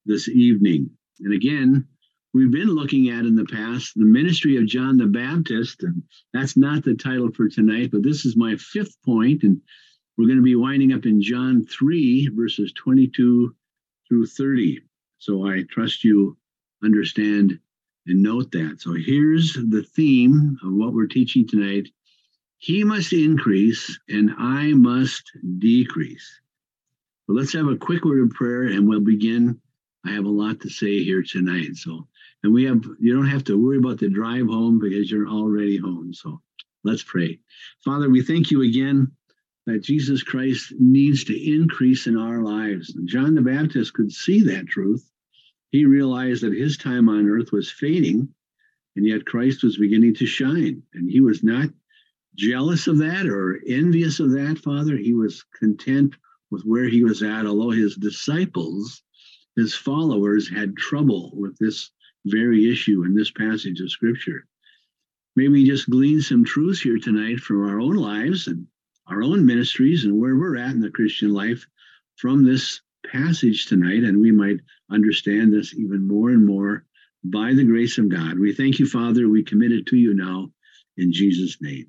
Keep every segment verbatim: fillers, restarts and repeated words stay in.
this evening. And again, we've been looking at in the past the ministry of John the Baptist, and that's not the title for tonight, but this is my fifth point, and we're going to be winding up in John three, verses twenty-two through thirty. So I trust you understand and note that. So here's the theme of what we're teaching tonight. He must increase and I must decrease. But let's have a quick word of prayer and we'll begin. I have a lot to say here tonight. So, and we have, you don't have to worry about the drive home because you're already home. So let's pray. Father, we thank you again that Jesus Christ needs to increase in our lives. And John the Baptist could see that truth. He realized that his time on earth was fading, and yet Christ was beginning to shine. And he was not jealous of that or envious of that, Father. He was content with where he was at, although his disciples, his followers, had trouble with this very issue in this passage of Scripture. May we just glean some truths here tonight from our own lives and our own ministries and where we're at in the Christian life from this passage tonight, and we might understand this even more and more by the grace of God. We thank you, Father. We commit it to you now in Jesus' name.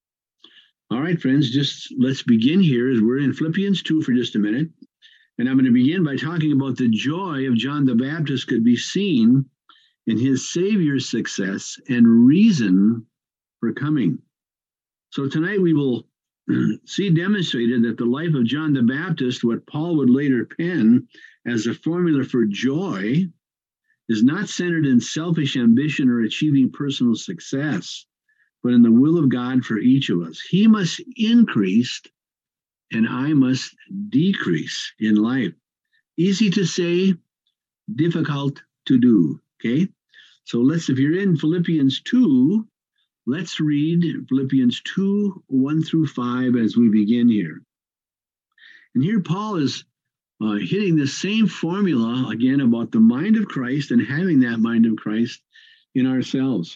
All right, friends, just let's begin here as we're in Philippians two for just a minute. And I'm going to begin by talking about the joy of John the Baptist could be seen in his Savior's success and reason for coming. So tonight we will see demonstrated that the life of John the Baptist, what Paul would later pen as a formula for joy, is not centered in selfish ambition or achieving personal success, but in the will of God for each of us. He must increase and I must decrease in life. Easy to say, difficult to do, okay? So let's, if you're in Philippians two, let's read Philippians two, one through five as we begin here. And here Paul is uh, hitting the same formula again about the mind of Christ and having that mind of Christ in ourselves.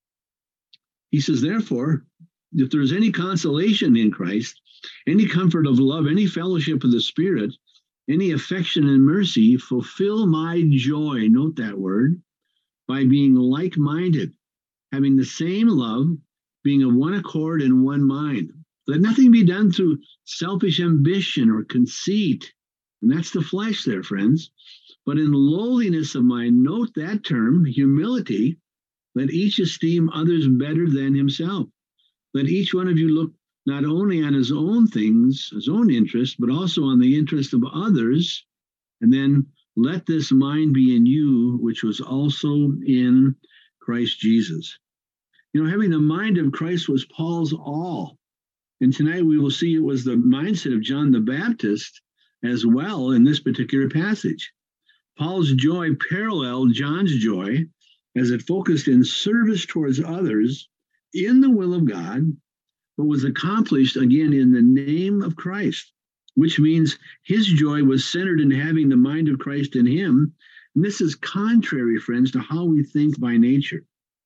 He says, therefore, if there's any consolation in Christ, any comfort of love, any fellowship of the Spirit, any affection and mercy, fulfill my joy, note that word, by being like-minded, having the same love, being of one accord and one mind. Let nothing be done through selfish ambition or conceit. And that's the flesh there, friends. But in lowliness of mind, note that term, humility, let each esteem others better than himself. Let each one of you look not only on his own things, his own interest, but also on the interest of others. And then let this mind be in you, which was also in Christ Jesus. You know, having the mind of Christ was Paul's all. And tonight we will see it was the mindset of John the Baptist as well in this particular passage. Paul's joy paralleled John's joy as it focused in service towards others in the will of God, but was accomplished again in the name of Christ, which means his joy was centered in having the mind of Christ in him. And this is contrary, friends, to how we think by nature.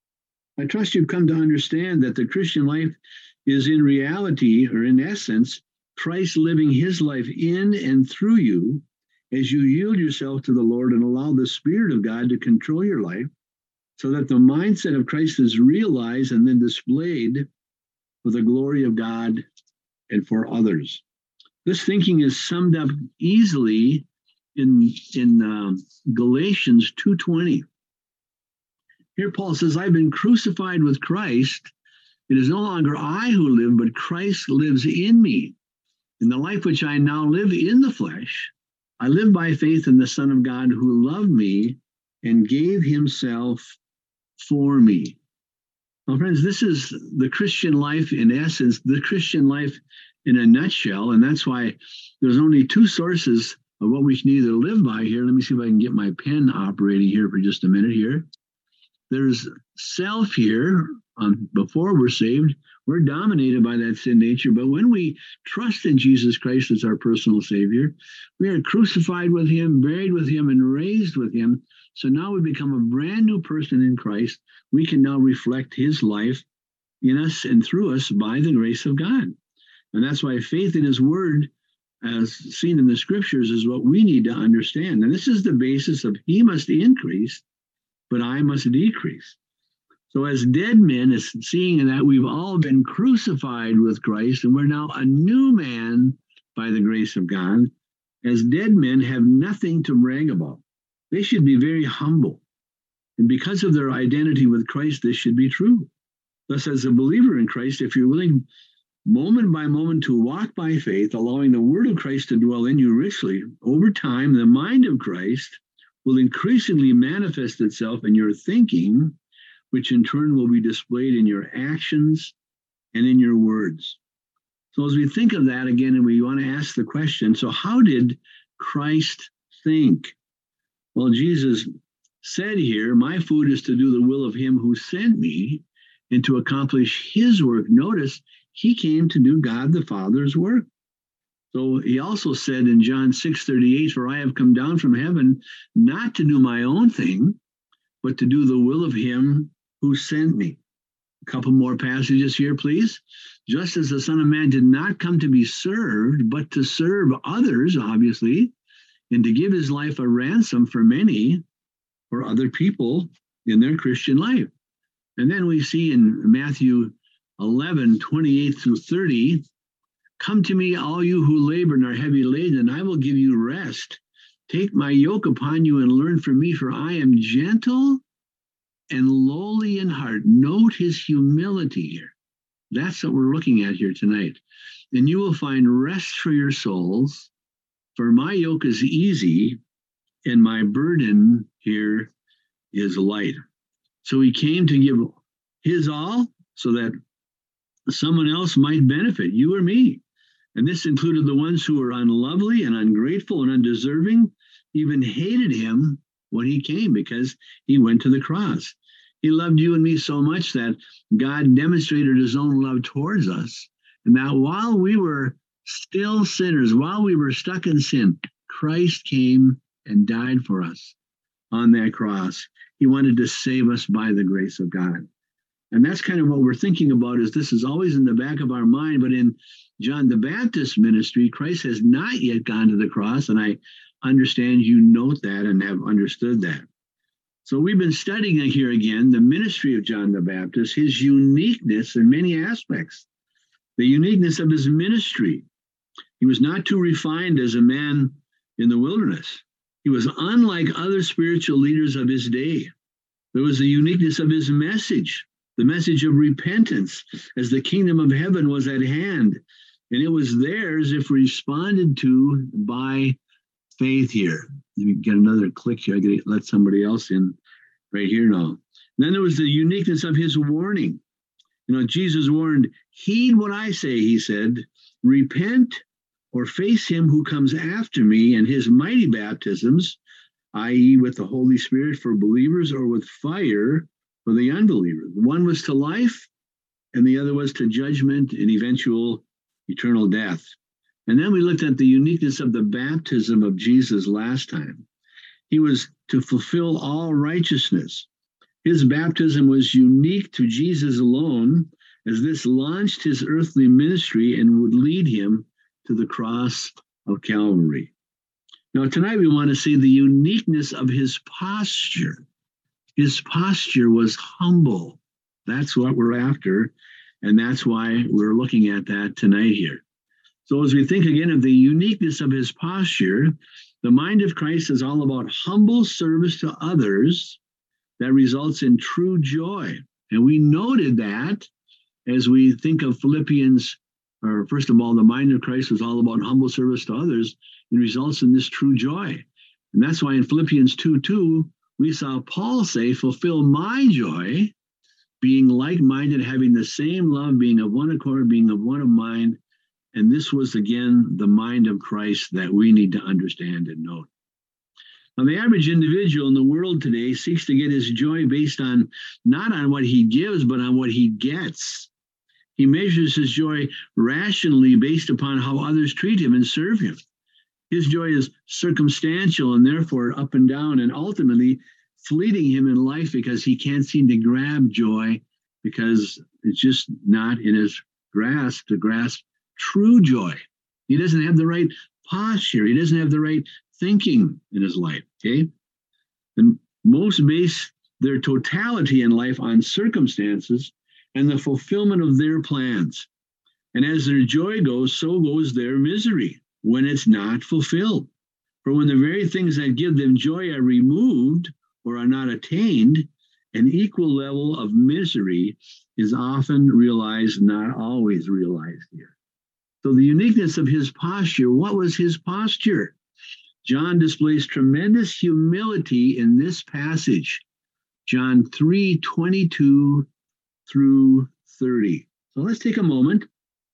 I trust you've come to understand that the Christian life is in reality, or in essence, Christ living his life in and through you as you yield yourself to the Lord and allow the Spirit of God to control your life so that the mindset of Christ is realized and then displayed for the glory of God and for others. This thinking is summed up easily in, in um, Galatians two twenty. Here Paul says, I've been crucified with Christ. It is no longer I who live, but Christ lives in me. In the life which I now live in the flesh, I live by faith in the Son of God who loved me and gave himself for me. Well, friends, this is the Christian life in essence, the Christian life in a nutshell, and that's why there's only two sources of what we can either live by here. Let me see if I can get my pen operating here for just a minute here. There's self here. Um, before we're saved, we're dominated by that sin nature, but when we trust in Jesus Christ as our personal Savior, we are crucified with him, buried with him, and raised with him. So now we become a brand new person in Christ. We can now reflect his life in us and through us by the grace of God. And that's why faith in his word as seen in the scriptures, is what we need to understand. And this is the basis of he must increase, but I must decrease. So as dead men, as seeing that we've all been crucified with Christ, and we're now a new man by the grace of God, as dead men have nothing to brag about. They should be very humble. And because of their identity with Christ, this should be true. Thus, as a believer in Christ, if you're willing moment by moment to walk by faith, allowing the word of Christ to dwell in you richly, over time, the mind of Christ will increasingly manifest itself in your thinking, which in turn will be displayed in your actions and in your words. So as we think of that again, and we want to ask the question, so how did Christ think? Well, Jesus said here, my food is to do the will of him who sent me and to accomplish his work. Notice, he came to do God the Father's work. So he also said in John six thirty-eight, for I have come down from heaven not to do my own thing, but to do the will of him who sent me. A couple more passages here, please. Just as the Son of Man did not come to be served, but to serve others, obviously, and to give his life a ransom for many, for other people in their Christian life. And then we see in Matthew eleven, twenty-eight through thirty, come to me, all you who labor and are heavy laden, and I will give you rest. Take my yoke upon you and learn from me, for I am gentle and lowly in heart. Note his humility here. That's what we're looking at here tonight. And you will find rest for your souls, for my yoke is easy and my burden here is light. So he came to give his all so that someone else might benefit, you or me. And this included the ones who were unlovely and ungrateful and undeserving, even hated him when he came because he went to the cross. He loved you and me so much that God demonstrated his own love towards us. And that while we were still sinners, while we were stuck in sin, Christ came and died for us on that cross. He wanted to save us by the grace of God. And that's kind of what we're thinking about, is this is always in the back of our mind. But in John the Baptist ministry, Christ has not yet gone to the cross. And I understand you note that and have understood that. So we've been studying here again the ministry of John the Baptist, his uniqueness in many aspects, the uniqueness of his ministry. He was not too refined as a man in the wilderness. He was unlike other spiritual leaders of his day. There was the uniqueness of his message, the message of repentance, as the kingdom of heaven was at hand. And it was theirs if responded to by faith here. Let me get another click here. I gotta let somebody else in right here now. And then there was the uniqueness of his warning. You know, Jesus warned, heed what I say, he said, repent or face him who comes after me and his mighty baptisms, that is with the Holy Spirit for believers or with fire for the unbelievers. One was to life and the other was to judgment and eventual eternal death. And then we looked at the uniqueness of the baptism of Jesus last time. He was to fulfill all righteousness. His baptism was unique to Jesus alone, as this launched his earthly ministry and would lead him to the cross of Calvary. Now, tonight we want to see the uniqueness of his posture. His posture was humble. That's what we're after, and that's why we're looking at that tonight here. So as we think again of the uniqueness of his posture, the mind of Christ is all about humble service to others that results in true joy. And we noted that as we think of Philippians, or first of all, the mind of Christ was all about humble service to others and results in this true joy. And that's why in Philippians two two, we saw Paul say, fulfill my joy, being like-minded, having the same love, being of one accord, being of one of mind. And this was, again, the mind of Christ that we need to understand and know. Now, the average individual in the world today seeks to get his joy based on, not on what he gives, but on what he gets. He measures his joy rationally based upon how others treat him and serve him. His joy is circumstantial and therefore up and down and ultimately fleeting him in life because he can't seem to grab joy because it's just not in his grasp to grasp true joy. He doesn't have the right posture. He doesn't have the right thinking in his life, okay? And most base their totality in life on circumstances and the fulfillment of their plans. And as their joy goes, so goes their misery when it's not fulfilled. For when the very things that give them joy are removed or are not attained, an equal level of misery is often realized, not always realized here. So the uniqueness of his posture, what was his posture? John displays tremendous humility in this passage. John three twenty-two through thirty. So let's take a moment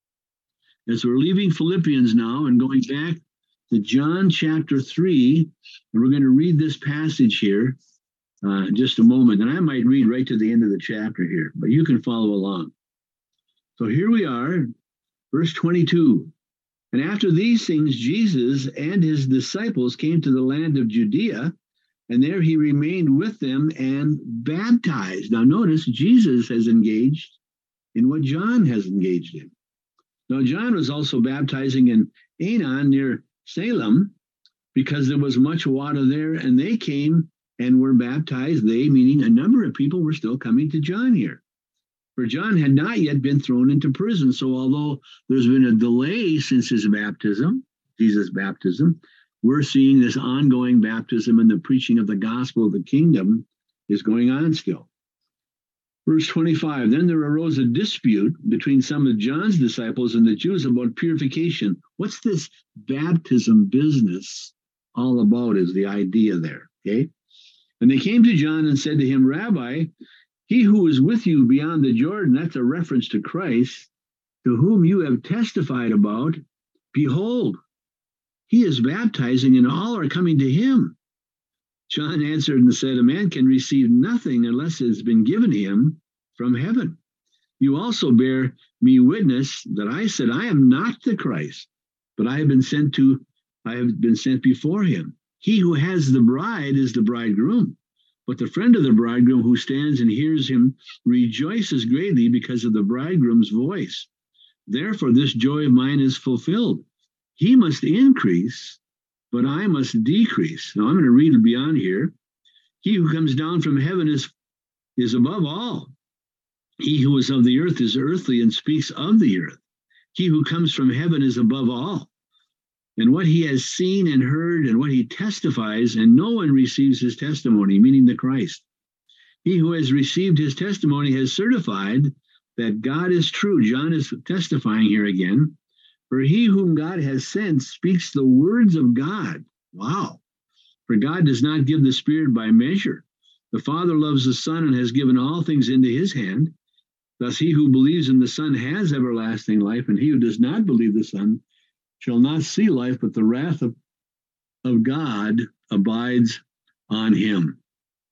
as we're leaving Philippians now and going back to John chapter three, and we're going to read this passage here uh, in just a moment. And I might read right to the end of the chapter here, but you can follow along. So here we are, verse twenty-two. And after these things, Jesus and his disciples came to the land of Judea, and there he remained with them and baptized. Now notice, Jesus has engaged in what John has engaged in. Now John was also baptizing in Aenon near Salem because there was much water there, and they came and were baptized. They, meaning a number of people, were still coming to John here. For John had not yet been thrown into prison. So although there's been a delay since his baptism, Jesus' baptism, we're seeing this ongoing baptism and the preaching of the gospel of the kingdom is going on still. Verse twenty-five, then there arose a dispute between some of John's disciples and the Jews about purification. What's this baptism business all about is the idea there, okay? And they came to John and said to him, Rabbi, he who is with you beyond the Jordan, that's a reference to Christ, to whom you have testified about, behold, he is baptizing and all are coming to him. John answered and said, a man can receive nothing unless it has been given him from heaven. You also bear me witness that I said, I am not the Christ, but I have been sent to, I have been sent before him. He who has the bride is the bridegroom. But the friend of the bridegroom who stands and hears him rejoices greatly because of the bridegroom's voice. Therefore, this joy of mine is fulfilled. He must increase, but I must decrease. Now, I'm going to read beyond here. He who comes down from heaven is, is above all. He who is of the earth is earthly and speaks of the earth. He who comes from heaven is above all. And what he has seen and heard and what he testifies, and no one receives his testimony, meaning the Christ. He who has received his testimony has certified that God is true. John is testifying here again. For he whom God has sent speaks the words of God. Wow. For God does not give the Spirit by measure. The Father loves the Son and has given all things into his hand. Thus he who believes in the Son has everlasting life, and he who does not believe the Son shall not see life, but the wrath of, of God abides on him.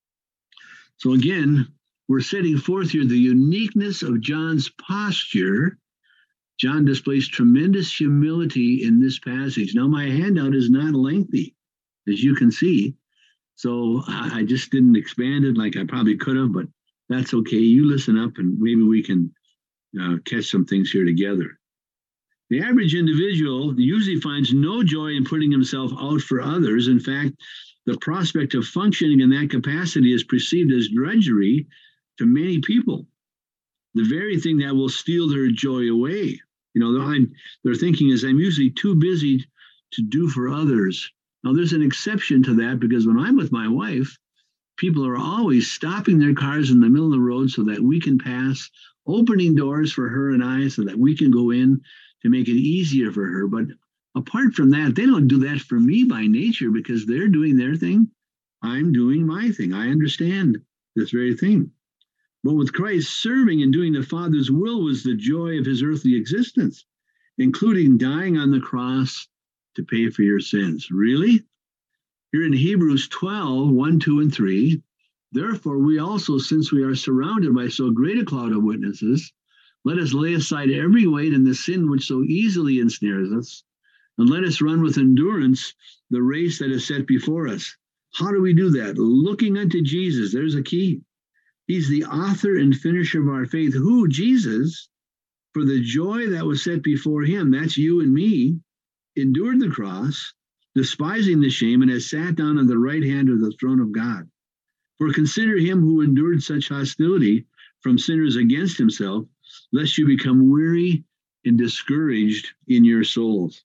So again, we're setting forth here the uniqueness of John's posture. John displays tremendous humility in this passage. Now, my handout is not lengthy, as you can see, so I just didn't expand it like I probably could have, but that's okay. You listen up, and maybe we can uh, catch some things here together. The average individual usually finds no joy in putting himself out for others. In fact, the prospect of functioning in that capacity is perceived as drudgery to many people. The very thing that will steal their joy away. You know, I'm, their thinking is, I'm usually too busy to do for others. Now, there's an exception to that, because when I'm with my wife, people are always stopping their cars in the middle of the road so that we can pass, opening doors for her and I so that we can go in to make it easier for her. But apart from that, they don't do that for me by nature, because they're doing their thing. I'm doing my thing. I understand this very thing. But with Christ, serving and doing the Father's will was the joy of his earthly existence, including dying on the cross to pay for your sins. Really? Here in Hebrews twelve, one, two, and three, therefore we also, since we are surrounded by so great a cloud of witnesses, let us lay aside every weight and the sin which so easily ensnares us, and let us run with endurance the race that is set before us. How do we do that? Looking unto Jesus. There's a key. He's the author and finisher of our faith. Who? Jesus, for the joy that was set before him, that's you and me, endured the cross, despising the shame, and has sat down on the right hand of the throne of God. For consider him who endured such hostility from sinners against himself, lest you become weary and discouraged in your souls.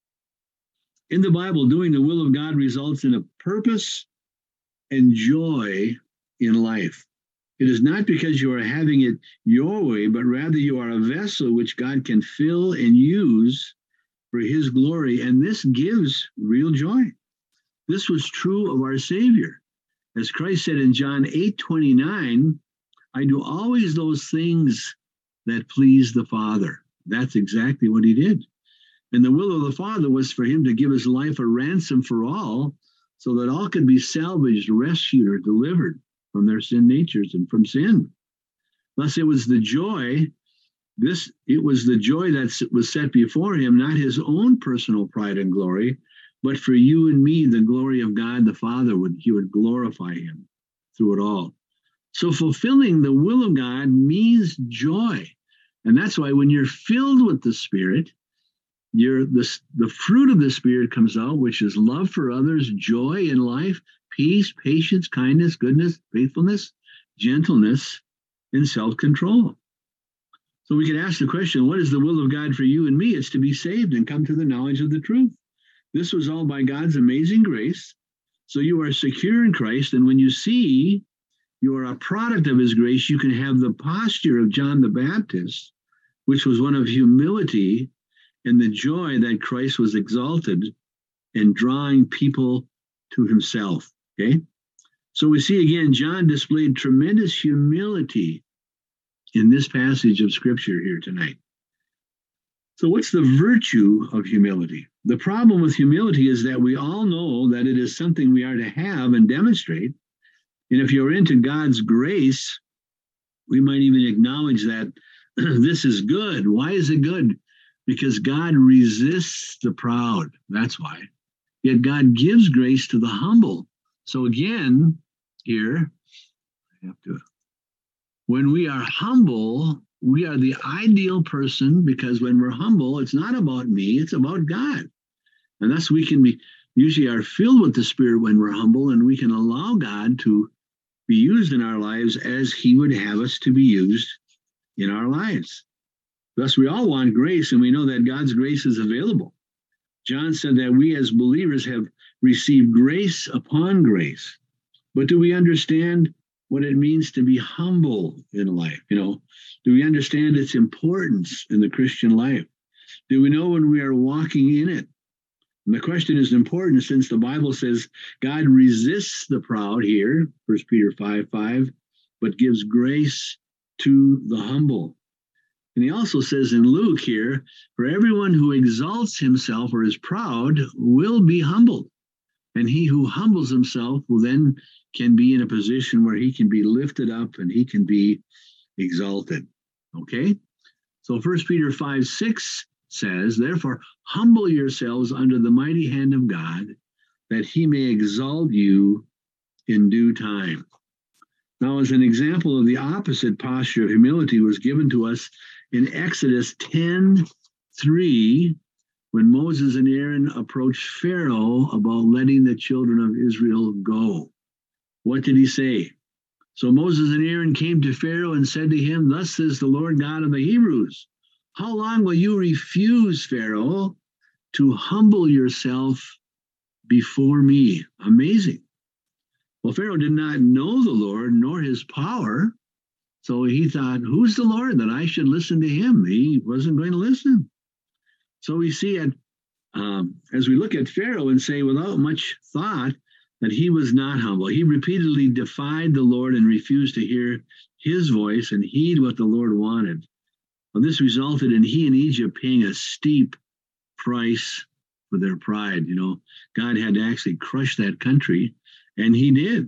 In the Bible, doing the will of God results in a purpose and joy in life. It is not because you are having it your way, but rather you are a vessel which God can fill and use for his glory, and this gives real joy. This was true of our Savior. As Christ said in John eight twenty-nine, I do always those things that please the Father. That's exactly what he did. And the will of the Father was for him to give his life a ransom for all, so that all could be salvaged, rescued, or delivered from their sin natures and from sin. Thus it was the joy, this it was the joy that was set before him, not his own personal pride and glory, but for you and me, the glory of God the Father, would he would glorify him through it all. So fulfilling the will of God means joy. And that's why when you're filled with the Spirit, you're, the, the fruit of the Spirit comes out, which is love for others, joy in life, peace, patience, kindness, goodness, faithfulness, gentleness, and self-control. So we can ask the question, what is the will of God for you and me? It's to be saved and come to the knowledge of the truth. This was all by God's amazing grace. So you are secure in Christ, and when you see you are a product of his grace, you can have the posture of John the Baptist, which was one of humility and the joy that Christ was exalted and drawing people to himself. Okay? So we see again, John displayed tremendous humility in this passage of Scripture here tonight. So what's the virtue of humility? The problem with humility is that we all know that it is something we are to have and demonstrate. And if you're into God's grace, we might even acknowledge that this is good. Why is it good? Because God resists the proud. That's why. Yet God gives grace to the humble. So again, here, I have to, when we are humble, we are the ideal person, because when we're humble, it's not about me, it's about God. And thus we can be, usually are filled with the Spirit when we're humble, and we can allow God to be used in our lives as he would have us to be used in our lives. Thus, we all want grace, and we know that God's grace is available. John said that we as believers have received grace upon grace. But do we understand what it means to be humble in life? You know, do we understand its importance in the Christian life? Do we know when we are walking in it? And the question is important, since the Bible says God resists the proud here, First Peter five five, but gives grace to the humble. And he also says in Luke here, for everyone who exalts himself or is proud will be humbled. And he who humbles himself will then can be in a position where he can be lifted up and he can be exalted. Okay? So First Peter five six says, therefore, humble yourselves under the mighty hand of God, that he may exalt you in due time. Now, as an example of the opposite posture of humility was given to us in Exodus ten three, when Moses and Aaron approached Pharaoh about letting the children of Israel go. What did he say? So Moses and Aaron came to Pharaoh and said to him, thus says the Lord God of the Hebrews, how long will you refuse, Pharaoh, to humble yourself before me? Amazing. Well, Pharaoh did not know the Lord nor his power. So he thought, who's the Lord that I should listen to him? He wasn't going to listen. So we see it um, as we look at Pharaoh and say, without much thought, that he was not humble. He repeatedly defied the Lord and refused to hear his voice and heed what the Lord wanted. Well, this resulted in he and Egypt paying a steep price for their pride. You know, God had to actually crush that country, and he did.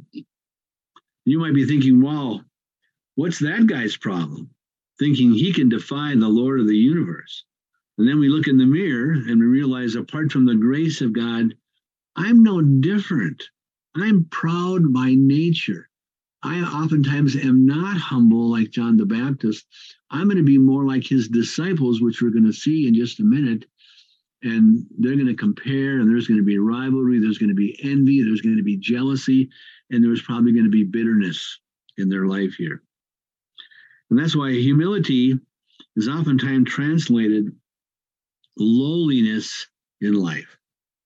You might be thinking, wow, what's that guy's problem? Thinking he can defy the Lord of the universe. And then we look in the mirror and we realize, apart from the grace of God, I'm no different. I'm proud by nature. I oftentimes am not humble like John the Baptist. I'm going to be more like his disciples, which we're going to see in just a minute. and they're going to compare, and there's going to be rivalry, there's going to be envy, there's going to be jealousy, and there's probably going to be bitterness in their life here. And that's why humility is oftentimes translated lowliness in life.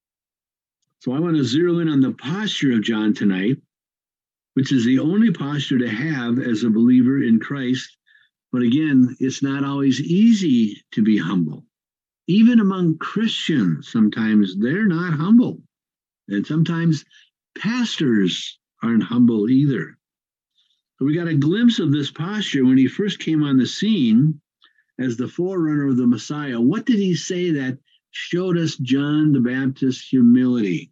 So I want to zero in on the posture of John tonight, which is the only posture to have as a believer in Christ. But again, it's not always easy to be humble. Even among Christians, sometimes they're not humble. And sometimes pastors aren't humble either. So we got a glimpse of this posture when he first came on the scene as the forerunner of the Messiah. What did he say that showed us John the Baptist's humility?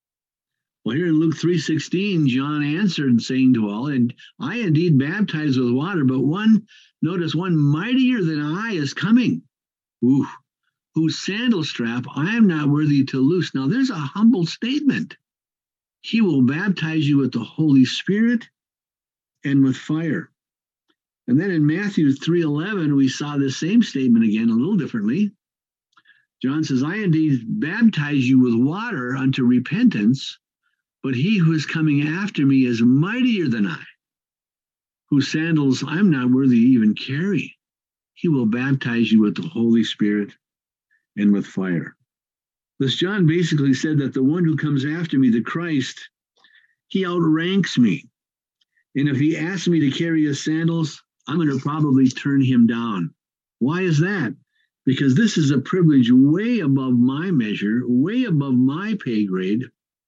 Well, here in Luke three sixteen, John answered, saying to all, and I indeed baptize with water, but one, notice, one mightier than I is coming, Ooh, whose sandal strap I am not worthy to loose. Now, there's a humble statement. He will baptize you with the Holy Spirit and with fire. And then in Matthew three eleven, we saw the same statement again, a little differently. John says, I indeed baptize you with water unto repentance, but he who is coming after me is mightier than I, whose sandals I'm not worthy to even carry. He will baptize you with the Holy Spirit and with fire. This John basically said that the one who comes after me, the Christ, he outranks me. And if he asks me to carry his sandals, I'm going to probably turn him down. Why is that? Because this is a privilege way above my measure, way above my pay grade.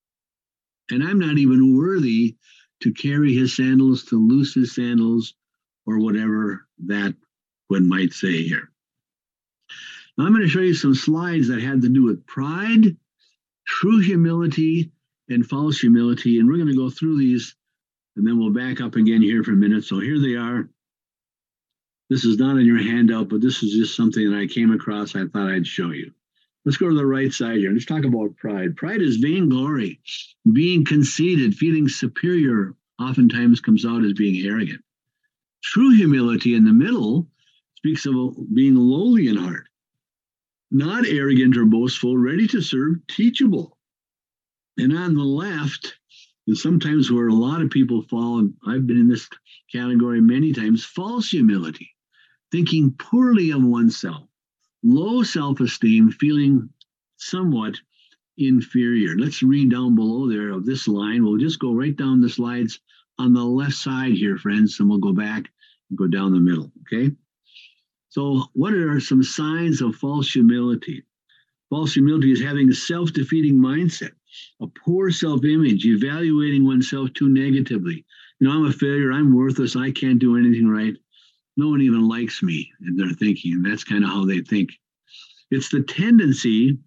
And I'm not even worthy to carry his sandals, to loose his sandals, or whatever that one might say here. Now, I'm going to show you some slides that had to do with pride, true humility, and false humility. And we're going to go through these, and then we'll back up again here for a minute. So here they are. This is not in your handout, but this is just something that I came across. I thought I'd show you. Let's go to the right side here. Let's talk about pride. Pride is vainglory, being conceited, feeling superior, oftentimes comes out as being arrogant. True humility in the middle speaks of being lowly in heart, not arrogant or boastful, ready to serve, teachable. And on the left is sometimes where a lot of people fall, and I've been in this category many times, false humility, thinking poorly of oneself. Low self-esteem, feeling somewhat inferior. Let's read down below there of this line. We'll just go right down the slides on the left side here, friends, and we'll go back and go down the middle, okay? So what are some signs of false humility? False humility is having a self-defeating mindset, a poor self-image, evaluating oneself too negatively. You know, I'm a failure, I'm worthless, I can't do anything right. No one even likes me, and they're thinking, and that's kind of how they think. It's the tendency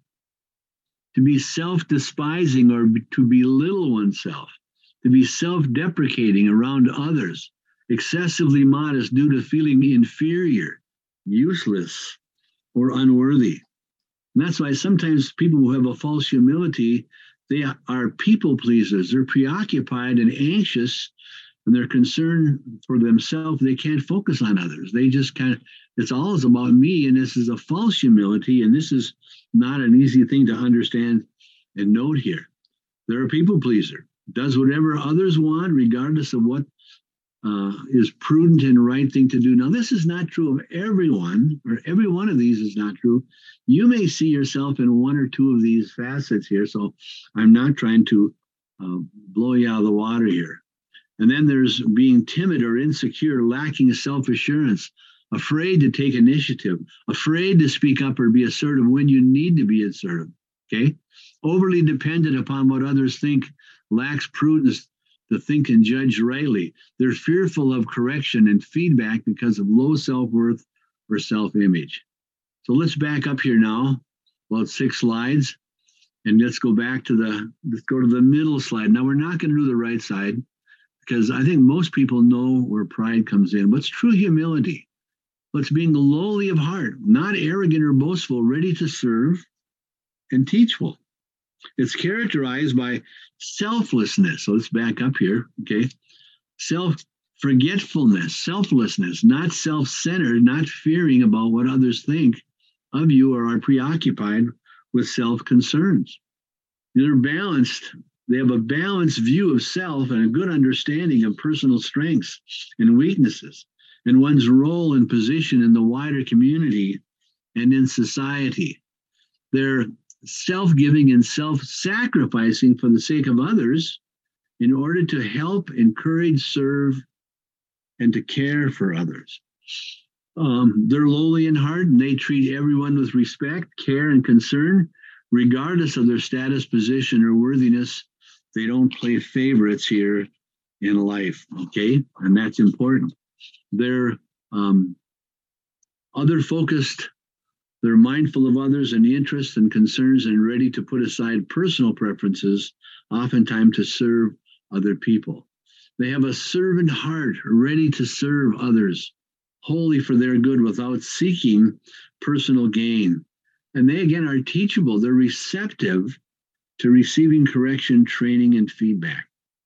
to be self-despising or to belittle oneself, to be self-deprecating around others, excessively modest due to feeling inferior, useless, or unworthy. And that's why sometimes people who have a false humility, they are people pleasers. They're preoccupied and anxious, and they're concerned for themselves. They can't focus on others. They just kind of, it's all about me, and this is a false humility, and this is not an easy thing to understand and note here. They're a people pleaser, does whatever others want, regardless of what uh, is prudent and right thing to do. Now, this is not true of everyone, or every one of these is not true. You may see yourself in one or two of these facets here, so I'm not trying to uh, blow you out of the water here. And then there's being timid or insecure, lacking self-assurance, afraid to take initiative, afraid to speak up or be assertive when you need to be assertive, okay? Overly dependent upon what others think, lacks prudence to think and judge rightly. They're fearful of correction and feedback because of low self-worth or self-image. So let's back up here now, about six slides, and let's go back to the, let's go to the middle slide. Now, we're not going to do the right side, because I think most people know where pride comes in. What's true humility? What's being lowly of heart, not arrogant or boastful, ready to serve and teachable. It's characterized by selflessness. So let's back up here, okay? Self-forgetfulness, selflessness, not self-centered, not fearing about what others think of you or are preoccupied with self-concerns. They're balanced. They have a balanced view of self and a good understanding of personal strengths and weaknesses and one's role and position in the wider community and in society. They're self-giving and self-sacrificing for the sake of others in order to help, encourage, serve, and to care for others. Um, they're lowly in heart, and they treat everyone with respect, care, and concern, regardless of their status, position, or worthiness. They don't play favorites here in life, okay? And that's important. They're um, other-focused. They're mindful of others and interests and concerns and ready to put aside personal preferences, oftentimes to serve other people. They have a servant heart, ready to serve others, wholly for their good without seeking personal gain. And they, again, are teachable. They're receptive to receiving correction, training, and feedback.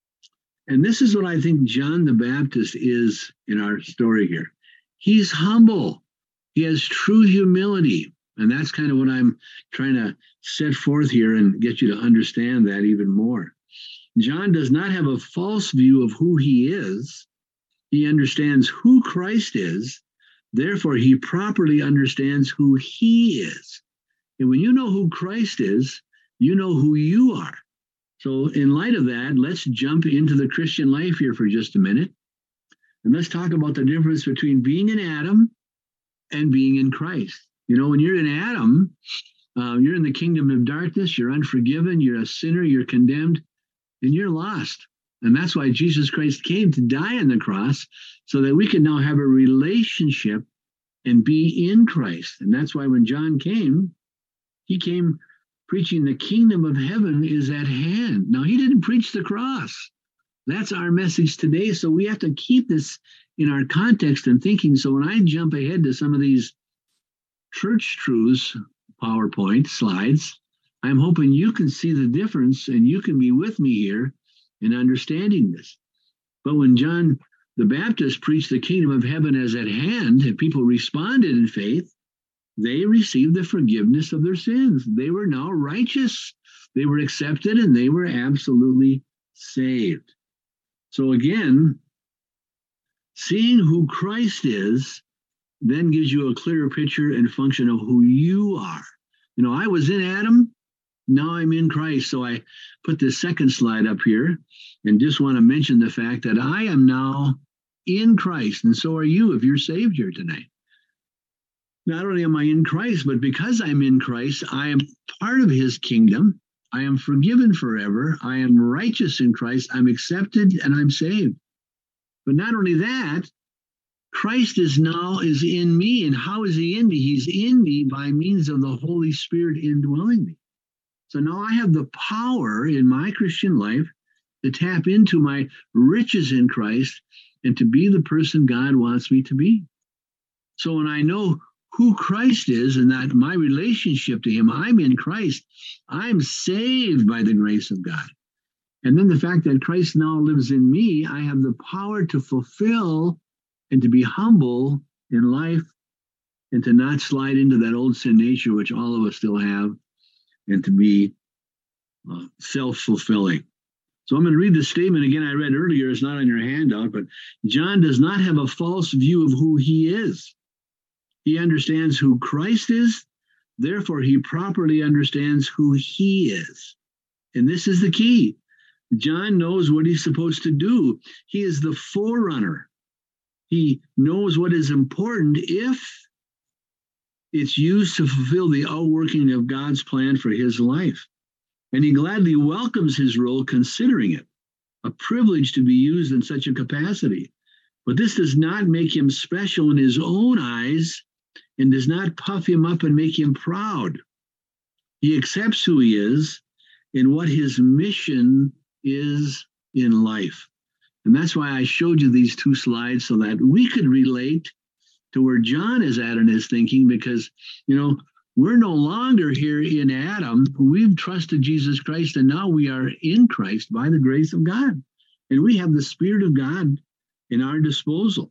And this is what I think John the Baptist is in our story here. He's humble. He has true humility. And that's kind of what I'm trying to set forth here and get you to understand that even more. John does not have a false view of who he is. He understands who Christ is. Therefore, he properly understands who he is. And when you know who Christ is, you know who you are. So in light of that, let's jump into the Christian life here for just a minute. And let's talk about the difference between being in Adam and being in Christ. You know, when you're in Adam, uh, you're in the kingdom of darkness, you're unforgiven, you're a sinner, you're condemned, and you're lost. And that's why Jesus Christ came to die on the cross, so that we can now have a relationship and be in Christ. And that's why when John came, he came preaching the kingdom of heaven is at hand. Now, he didn't preach the cross. That's our message today. So we have to keep this in our context and thinking. So when I jump ahead to some of these church truths, PowerPoint slides, I'm hoping you can see the difference and you can be with me here in understanding this. But when John the Baptist preached the kingdom of heaven as at hand, and people responded in faith, they received the forgiveness of their sins. They were now righteous. They were accepted, and they were absolutely saved. So again, seeing who Christ is then gives you a clearer picture and function of who you are. You know, I was in Adam, now I'm in Christ. So I put this second slide up here and just want to mention the fact that I am now in Christ, and so are you if you're saved here tonight. Not only am I in Christ, but because I'm in Christ, I am part of his kingdom. I am forgiven forever. I am righteous in Christ. I'm accepted and I'm saved. But not only that, Christ is now is in me. And how is he in me? He's in me by means of the Holy Spirit indwelling me. So now I have the power in my Christian life to tap into my riches in Christ and to be the person God wants me to be. So when I know who Christ is and that my relationship to him, I'm in Christ, I'm saved by the grace of God. And then the fact that Christ now lives in me, I have the power to fulfill and to be humble in life and to not slide into that old sin nature, which all of us still have, and to be uh, self-fulfilling. So I'm going to read this statement again I read earlier. It's not on your handout, but John does not have a false view of who he is. He understands who Christ is. Therefore, he properly understands who he is. And this is the key. John knows what he's supposed to do. He is the forerunner. He knows what is important if it's used to fulfill the outworking of God's plan for his life. And he gladly welcomes his role, considering it a privilege to be used in such a capacity. But this does not make him special in his own eyes and does not puff him up and make him proud. He accepts who he is and what his mission is in life. And that's why I showed you these two slides so that we could relate to where John is at in his thinking, because, you know, we're no longer here in Adam. We've trusted Jesus Christ, and now we are in Christ by the grace of God. And we have the Spirit of God in our disposal.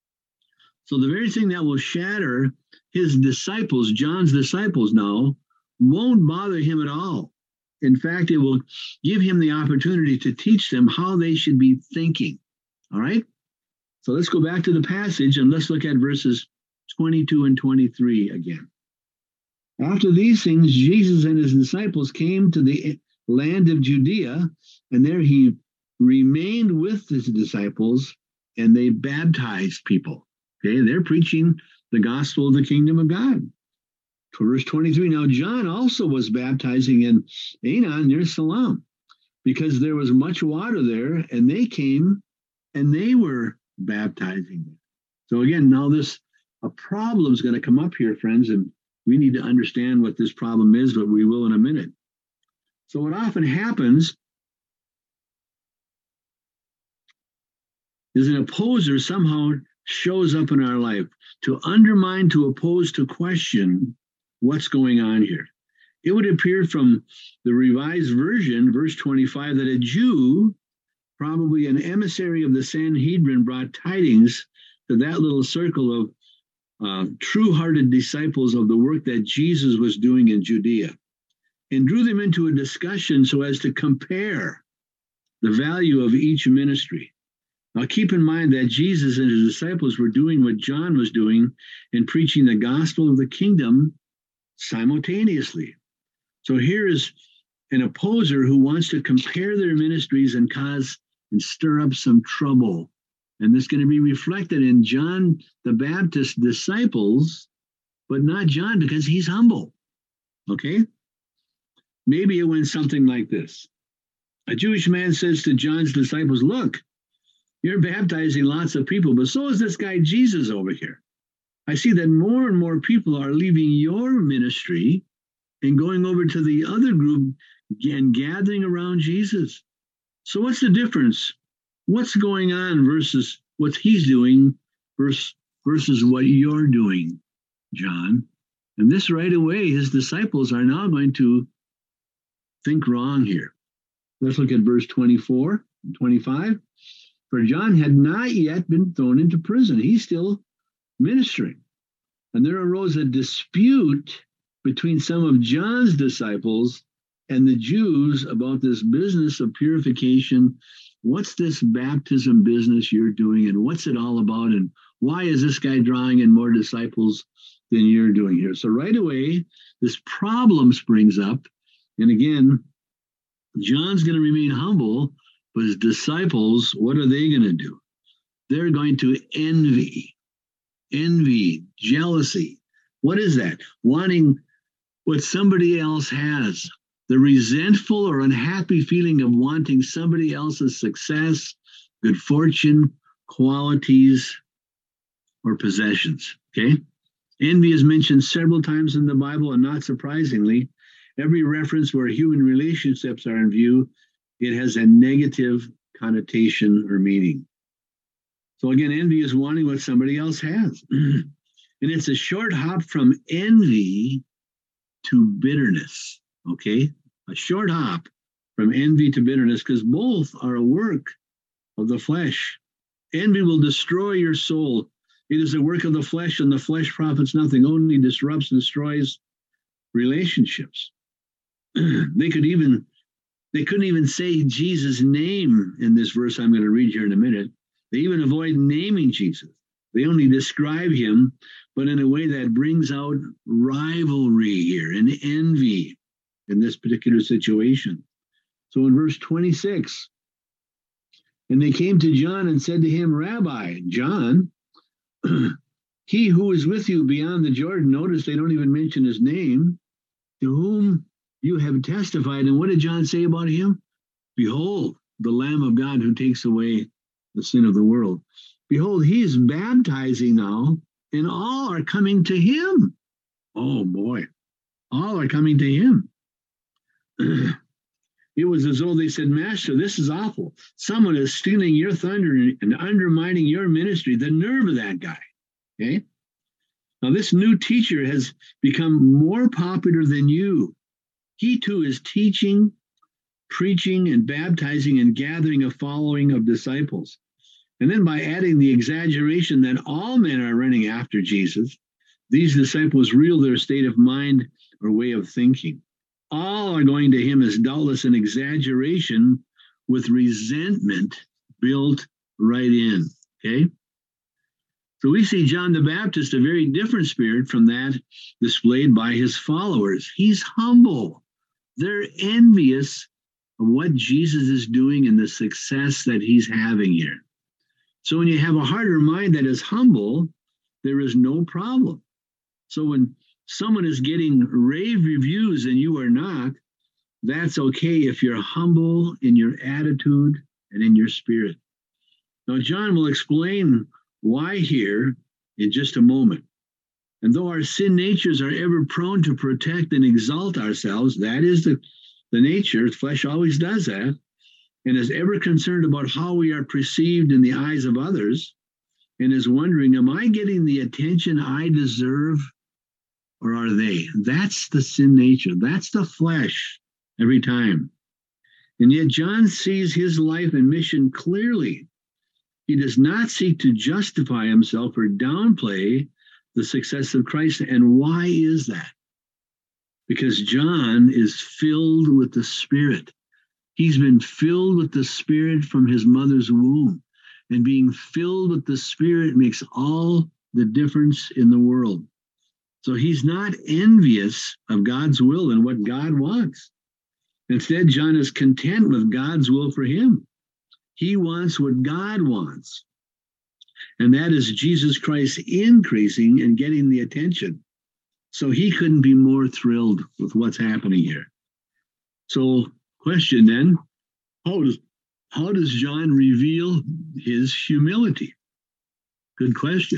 So the very thing that will shatter his disciples, John's disciples now, won't bother him at all. In fact, it will give him the opportunity to teach them how they should be thinking. All right? So let's go back to the passage and let's look at verses twenty-two and twenty-three again. After these things, Jesus and his disciples came to the land of Judea, and there he remained with his disciples, and they baptized people. Okay, they're preaching the gospel of the kingdom of God. Verse twenty-three, now John also was baptizing in Aenon near Siloam, because there was much water there, and they came and they were baptizing them. So again, now this a problem is going to come up here, friends, and we need to understand what this problem is, but we will in a minute. So what often happens is an opposer somehow shows up in our life to undermine, to oppose, to question what's going on here. It would appear from the Revised Version, verse twenty-five, that a Jew, probably an emissary of the Sanhedrin, brought tidings to that little circle of uh, true-hearted disciples of the work that Jesus was doing in Judea, and drew them into a discussion so as to compare the value of each ministry. Now, keep in mind that Jesus and his disciples were doing what John was doing in preaching the gospel of the kingdom simultaneously. So here is an opposer who wants to compare their ministries and cause and stir up some trouble. And this is going to be reflected in John the Baptist's disciples, but not John, because he's humble. Okay? Maybe it went something like this. A Jewish man says to John's disciples, look, you're baptizing lots of people, but so is this guy Jesus over here. I see that more and more people are leaving your ministry and going over to the other group and gathering around Jesus. So what's the difference? What's going on versus what he's doing versus, versus what you're doing, John? And this right away, his disciples are now going to think wrong here. Let's look at verse twenty-four and twenty-five. For John had not yet been thrown into prison. He's still ministering. And there arose a dispute between some of John's disciples and the Jews about this business of purification. What's this baptism business you're doing, and what's it all about, and why is this guy drawing in more disciples than you're doing here? So right away, this problem springs up. And again, John's going to remain humble, but his disciples, what are they going to do? They're going to envy, envy, jealousy. What is that? Wanting what somebody else has. The resentful or unhappy feeling of wanting somebody else's success, good fortune, qualities, or possessions. Okay? Envy is mentioned several times in the Bible, and not surprisingly, every reference where human relationships are in view, it has a negative connotation or meaning. So again, envy is wanting what somebody else has. And it's a short hop from envy to bitterness, okay? A short hop from envy to bitterness, because both are a work of the flesh. Envy will destroy your soul. It is a work of the flesh, and the flesh profits nothing, only disrupts and destroys relationships. They could even They couldn't even say Jesus' name in this verse I'm going to read here in a minute. They even avoid naming Jesus. They only describe him, but in a way that brings out rivalry here and envy in this particular situation. So in verse twenty-six, and they came to John and said to him, Rabbi, John, he who is with you beyond the Jordan, notice they don't even mention his name, to whom you have testified. And what did John say about him? Behold, the Lamb of God who takes away the sin of the world. Behold, he is baptizing now, and all are coming to him. Oh, boy. All are coming to him. It was as though they said, Master, this is awful. Someone is stealing your thunder and undermining your ministry. The nerve of that guy. Okay? Now, this new teacher has become more popular than you. He too is teaching, preaching, and baptizing and gathering a following of disciples. And then by adding the exaggeration that all men are running after Jesus, these disciples reel their state of mind or way of thinking. All are going to him as doubtless an exaggeration with resentment built right in. Okay? So we see John the Baptist, a very different spirit from that displayed by his followers. He's humble. They're envious of what Jesus is doing and the success that he's having here. So when you have a heart or mind that is humble, there is no problem. So when someone is getting rave reviews and you are not, that's okay if you're humble in your attitude and in your spirit. Now, John will explain why here in just a moment. And though our sin natures are ever prone to protect and exalt ourselves, that is the, the nature, the flesh always does that, and is ever concerned about how we are perceived in the eyes of others, and is wondering, am I getting the attention I deserve, or are they? That's the sin nature. That's the flesh every time. And yet John sees his life and mission clearly. He does not seek to justify himself or downplay the success of Christ. And why is that? Because John is filled with the Spirit. He's been filled with the Spirit from his mother's womb. And being filled with the Spirit makes all the difference in the world. So he's not envious of God's will and what God wants. Instead, John is content with God's will for him. He wants what God wants. And that is Jesus Christ increasing and getting the attention. So he couldn't be more thrilled with what's happening here. So, question then, how does, how does John reveal his humility? Good question.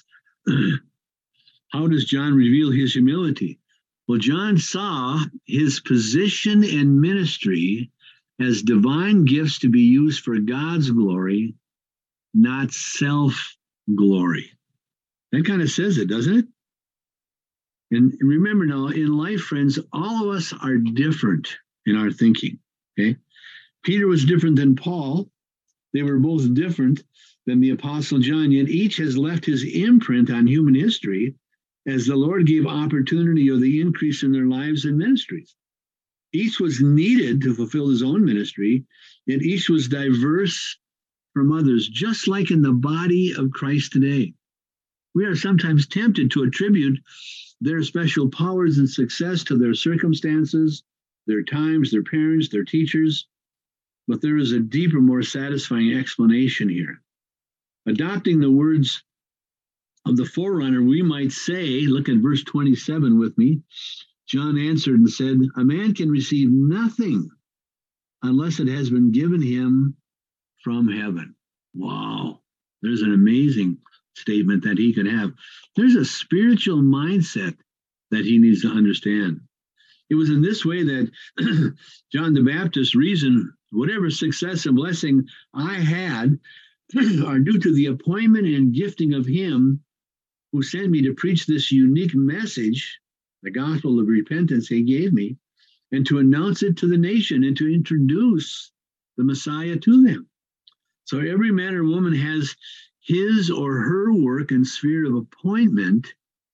How does John reveal his humility? Well, John saw his position and ministry as divine gifts to be used for God's glory, not self-glory. That kind of says it, doesn't it? And remember now, in life, friends, all of us are different in our thinking, okay? Peter was different than Paul. They were both different than the Apostle John, yet each has left his imprint on human history as the Lord gave opportunity or the increase in their lives and ministries. Each was needed to fulfill his own ministry, yet each was diverse from others, just like in the body of Christ today. We are sometimes tempted to attribute their special powers and success to their circumstances, their times, their parents, their teachers, but there is a deeper, more satisfying explanation here. Adopting the words of the forerunner, we might say, look at verse twenty-seven with me. John answered and said, a man can receive nothing unless it has been given him from heaven. Wow, there's an amazing statement that he can have. There's a spiritual mindset that he needs to understand. It was in this way that John the Baptist reasoned, whatever success and blessing I had are due to the appointment and gifting of him who sent me to preach this unique message, the gospel of repentance he gave me, and to announce it to the nation and to introduce the Messiah to them. So every man or woman has his or her work and sphere of appointment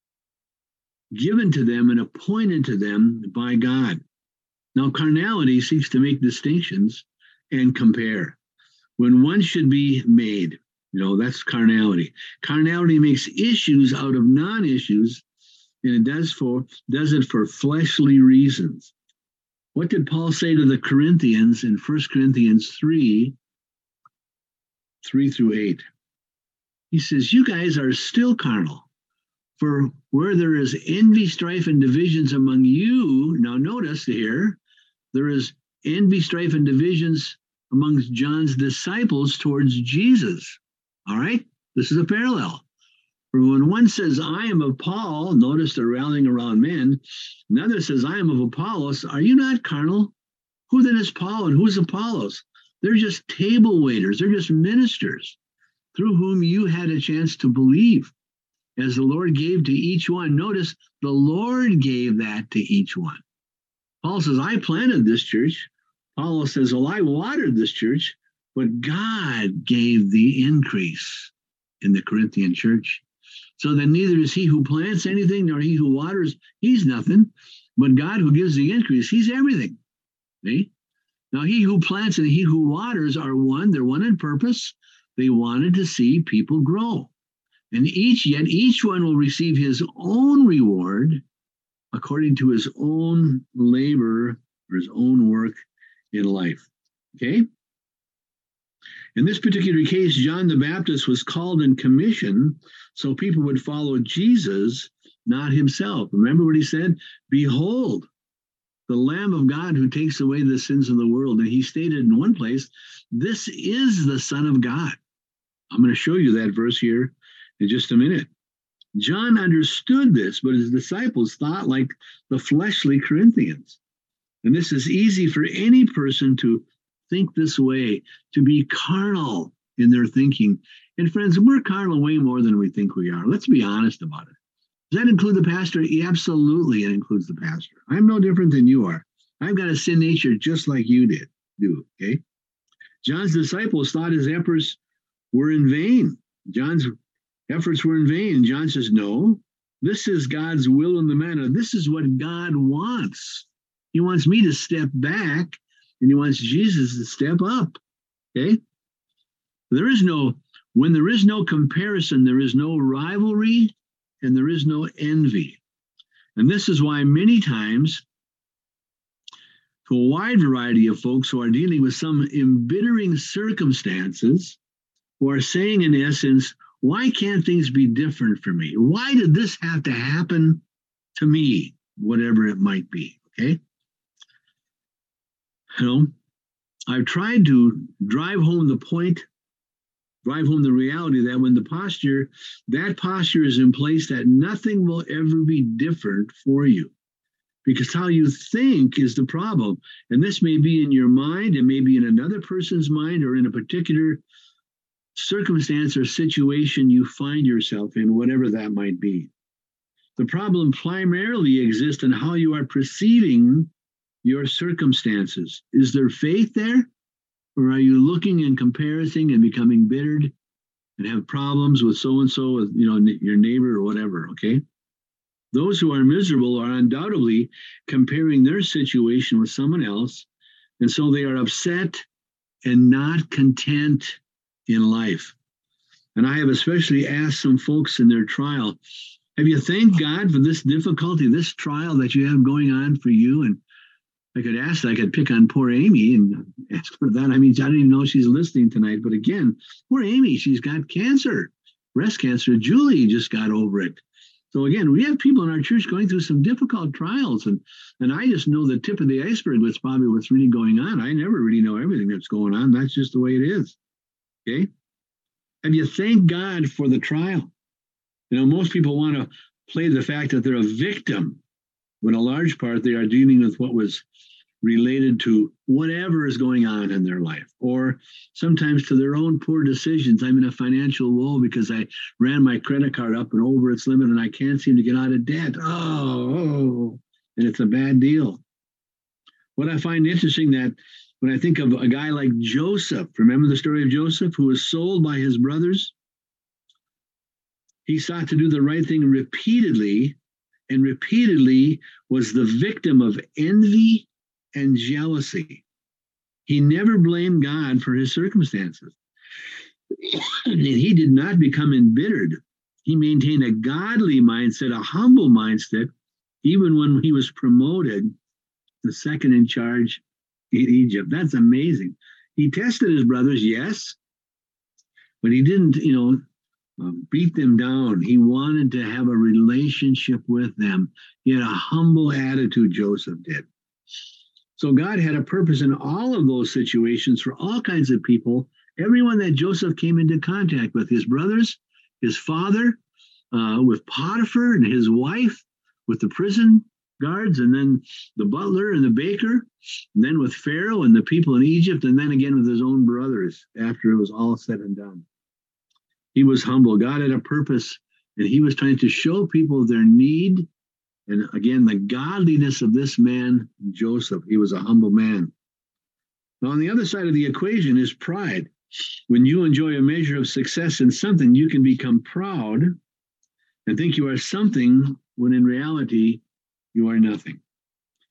given to them and appointed to them by God. Now, carnality seeks to make distinctions and compare when one should be made. You know, that's carnality. Carnality makes issues out of non-issues, and it does for does it for fleshly reasons. What did Paul say to the Corinthians in First Corinthians three, three through eight? He says, you guys are still carnal. For where there is envy, strife, and divisions among you, now notice here, there is envy, strife, and divisions amongst John's disciples towards Jesus. All right? This is a parallel. For when one says, I am of Paul, notice they're rallying around men. Another says, I am of Apollos. Are you not carnal? Who then is Paul and who's Apollos? They're just table waiters. They're just ministers through whom you had a chance to believe, as the Lord gave to each one. Notice the Lord gave that to each one. Paul says, I planted this church. Paul says, well, I watered this church, but God gave the increase in the Corinthian church. So then neither is he who plants anything nor he who waters, he's nothing, but God who gives the increase, he's everything. See? Now, he who plants and he who waters are one. They're one in purpose. They wanted to see people grow. And each, yet each one will receive his own reward according to his own labor or his own work in life. Okay? In this particular case, John the Baptist was called and commissioned so people would follow Jesus, not himself. Remember what he said? Behold, the Lamb of God who takes away the sins of the world. And he stated in one place, this is the Son of God. I'm going to show you that verse here in just a minute. John understood this, but his disciples thought like the fleshly Corinthians. And this is easy for any person to think this way, to be carnal in their thinking. And friends, we're carnal way more than we think we are. Let's be honest about it. Does that include the pastor? Yeah, absolutely, it includes the pastor. I'm no different than you are. I've got a sin nature just like you did. Do, okay? John's disciples thought his efforts were in vain. John's efforts were in vain. John says, no, this is God's will in the matter. This is what God wants. He wants me to step back, and he wants Jesus to step up. Okay? There is no, when there is no comparison, there is no rivalry, and there is no envy. And this is why many times, to a wide variety of folks who are dealing with some embittering circumstances, who are saying in essence, why can't things be different for me? Why did this have to happen to me? Whatever it might be, okay? You know, I've tried to drive home the point, drive home the reality that when the posture, that posture is in place, that nothing will ever be different for you. Because how you think is the problem. And this may be in your mind, it may be in another person's mind, or in a particular circumstance or situation you find yourself in, whatever that might be. The problem primarily exists in how you are perceiving your circumstances. Is there faith there? Or are you looking and comparing and becoming bittered and have problems with so-and-so, with, you know, your neighbor or whatever, okay? Those who are miserable are undoubtedly comparing their situation with someone else, and so they are upset and not content in life. And I have especially asked some folks in their trial, have you thanked God for this difficulty, this trial that you have going on for you? And I could ask, I could pick on poor Amy and ask for that. I mean, I don't even know if she's listening tonight, but again, poor Amy, she's got cancer, breast cancer. Julie just got over it. So again, we have people in our church going through some difficult trials, and and I just know the tip of the iceberg. That's probably what's really going on. I never really know everything that's going on. That's just the way it is. Okay? Have you thanked God for the trial? You know, most people want to play the fact that they're a victim, when a large part they are dealing with what was related to whatever is going on in their life, or sometimes to their own poor decisions. I'm in a financial woe because I ran my credit card up and over its limit and I can't seem to get out of debt. Oh, oh, and it's a bad deal. What I find interesting, that when I think of a guy like Joseph, remember the story of Joseph, who was sold by his brothers? He sought to do the right thing repeatedly, and repeatedly was the victim of envy and jealousy. He never blamed God for his circumstances. And he did not become embittered. He maintained a godly mindset, a humble mindset, even when he was promoted to second in charge in Egypt. That's amazing. He tested his brothers, yes, but he didn't, you know, um, beat them down. He wanted to have a relationship with them. He had a humble attitude, Joseph did. So God had a purpose in all of those situations for all kinds of people. Everyone that Joseph came into contact with, his brothers, his father, uh, with Potiphar and his wife, with the prison guards, and then the butler and the baker, and then with Pharaoh and the people in Egypt, and then again with his own brothers after it was all said and done. He was humble. God had a purpose, and he was trying to show people their need. And again, the godliness of this man, Joseph, he was a humble man. Now, on the other side of the equation is pride. When you enjoy a measure of success in something, you can become proud and think you are something when in reality, you are nothing.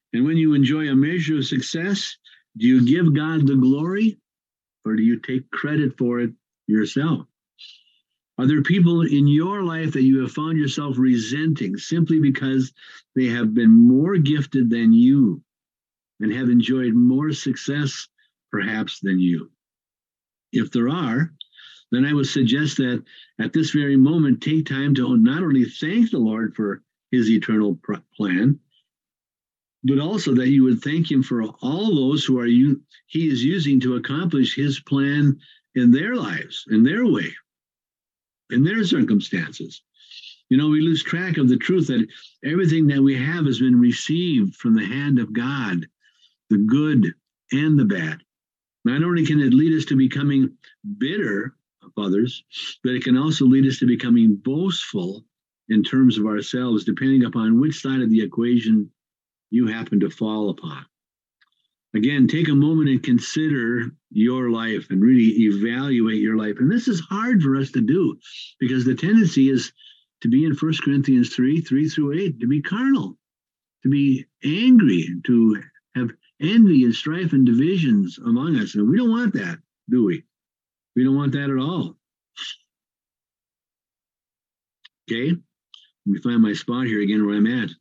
And when you enjoy a measure of success, do you give God the glory or do you take credit for it yourself? Are there people in your life that you have found yourself resenting simply because they have been more gifted than you and have enjoyed more success, perhaps, than you? If there are, then I would suggest that at this very moment, take time to not only thank the Lord for his eternal plan, but also that you would thank him for all those who are you he is using to accomplish his plan in their lives, in their way, in their circumstances. You know, we lose track of the truth that everything that we have has been received from the hand of God, the good and the bad. Not only can it lead us to becoming bitter of others, but it can also lead us to becoming boastful in terms of ourselves, depending upon which side of the equation you happen to fall upon. Again, take a moment and consider your life and really evaluate your life. And this is hard for us to do because the tendency is to be in First Corinthians three, three through eight, to be carnal, to be angry, to have envy and strife and divisions among us. And we don't want that, do we? We don't want that at all. Okay, let me find my spot here again where I'm at.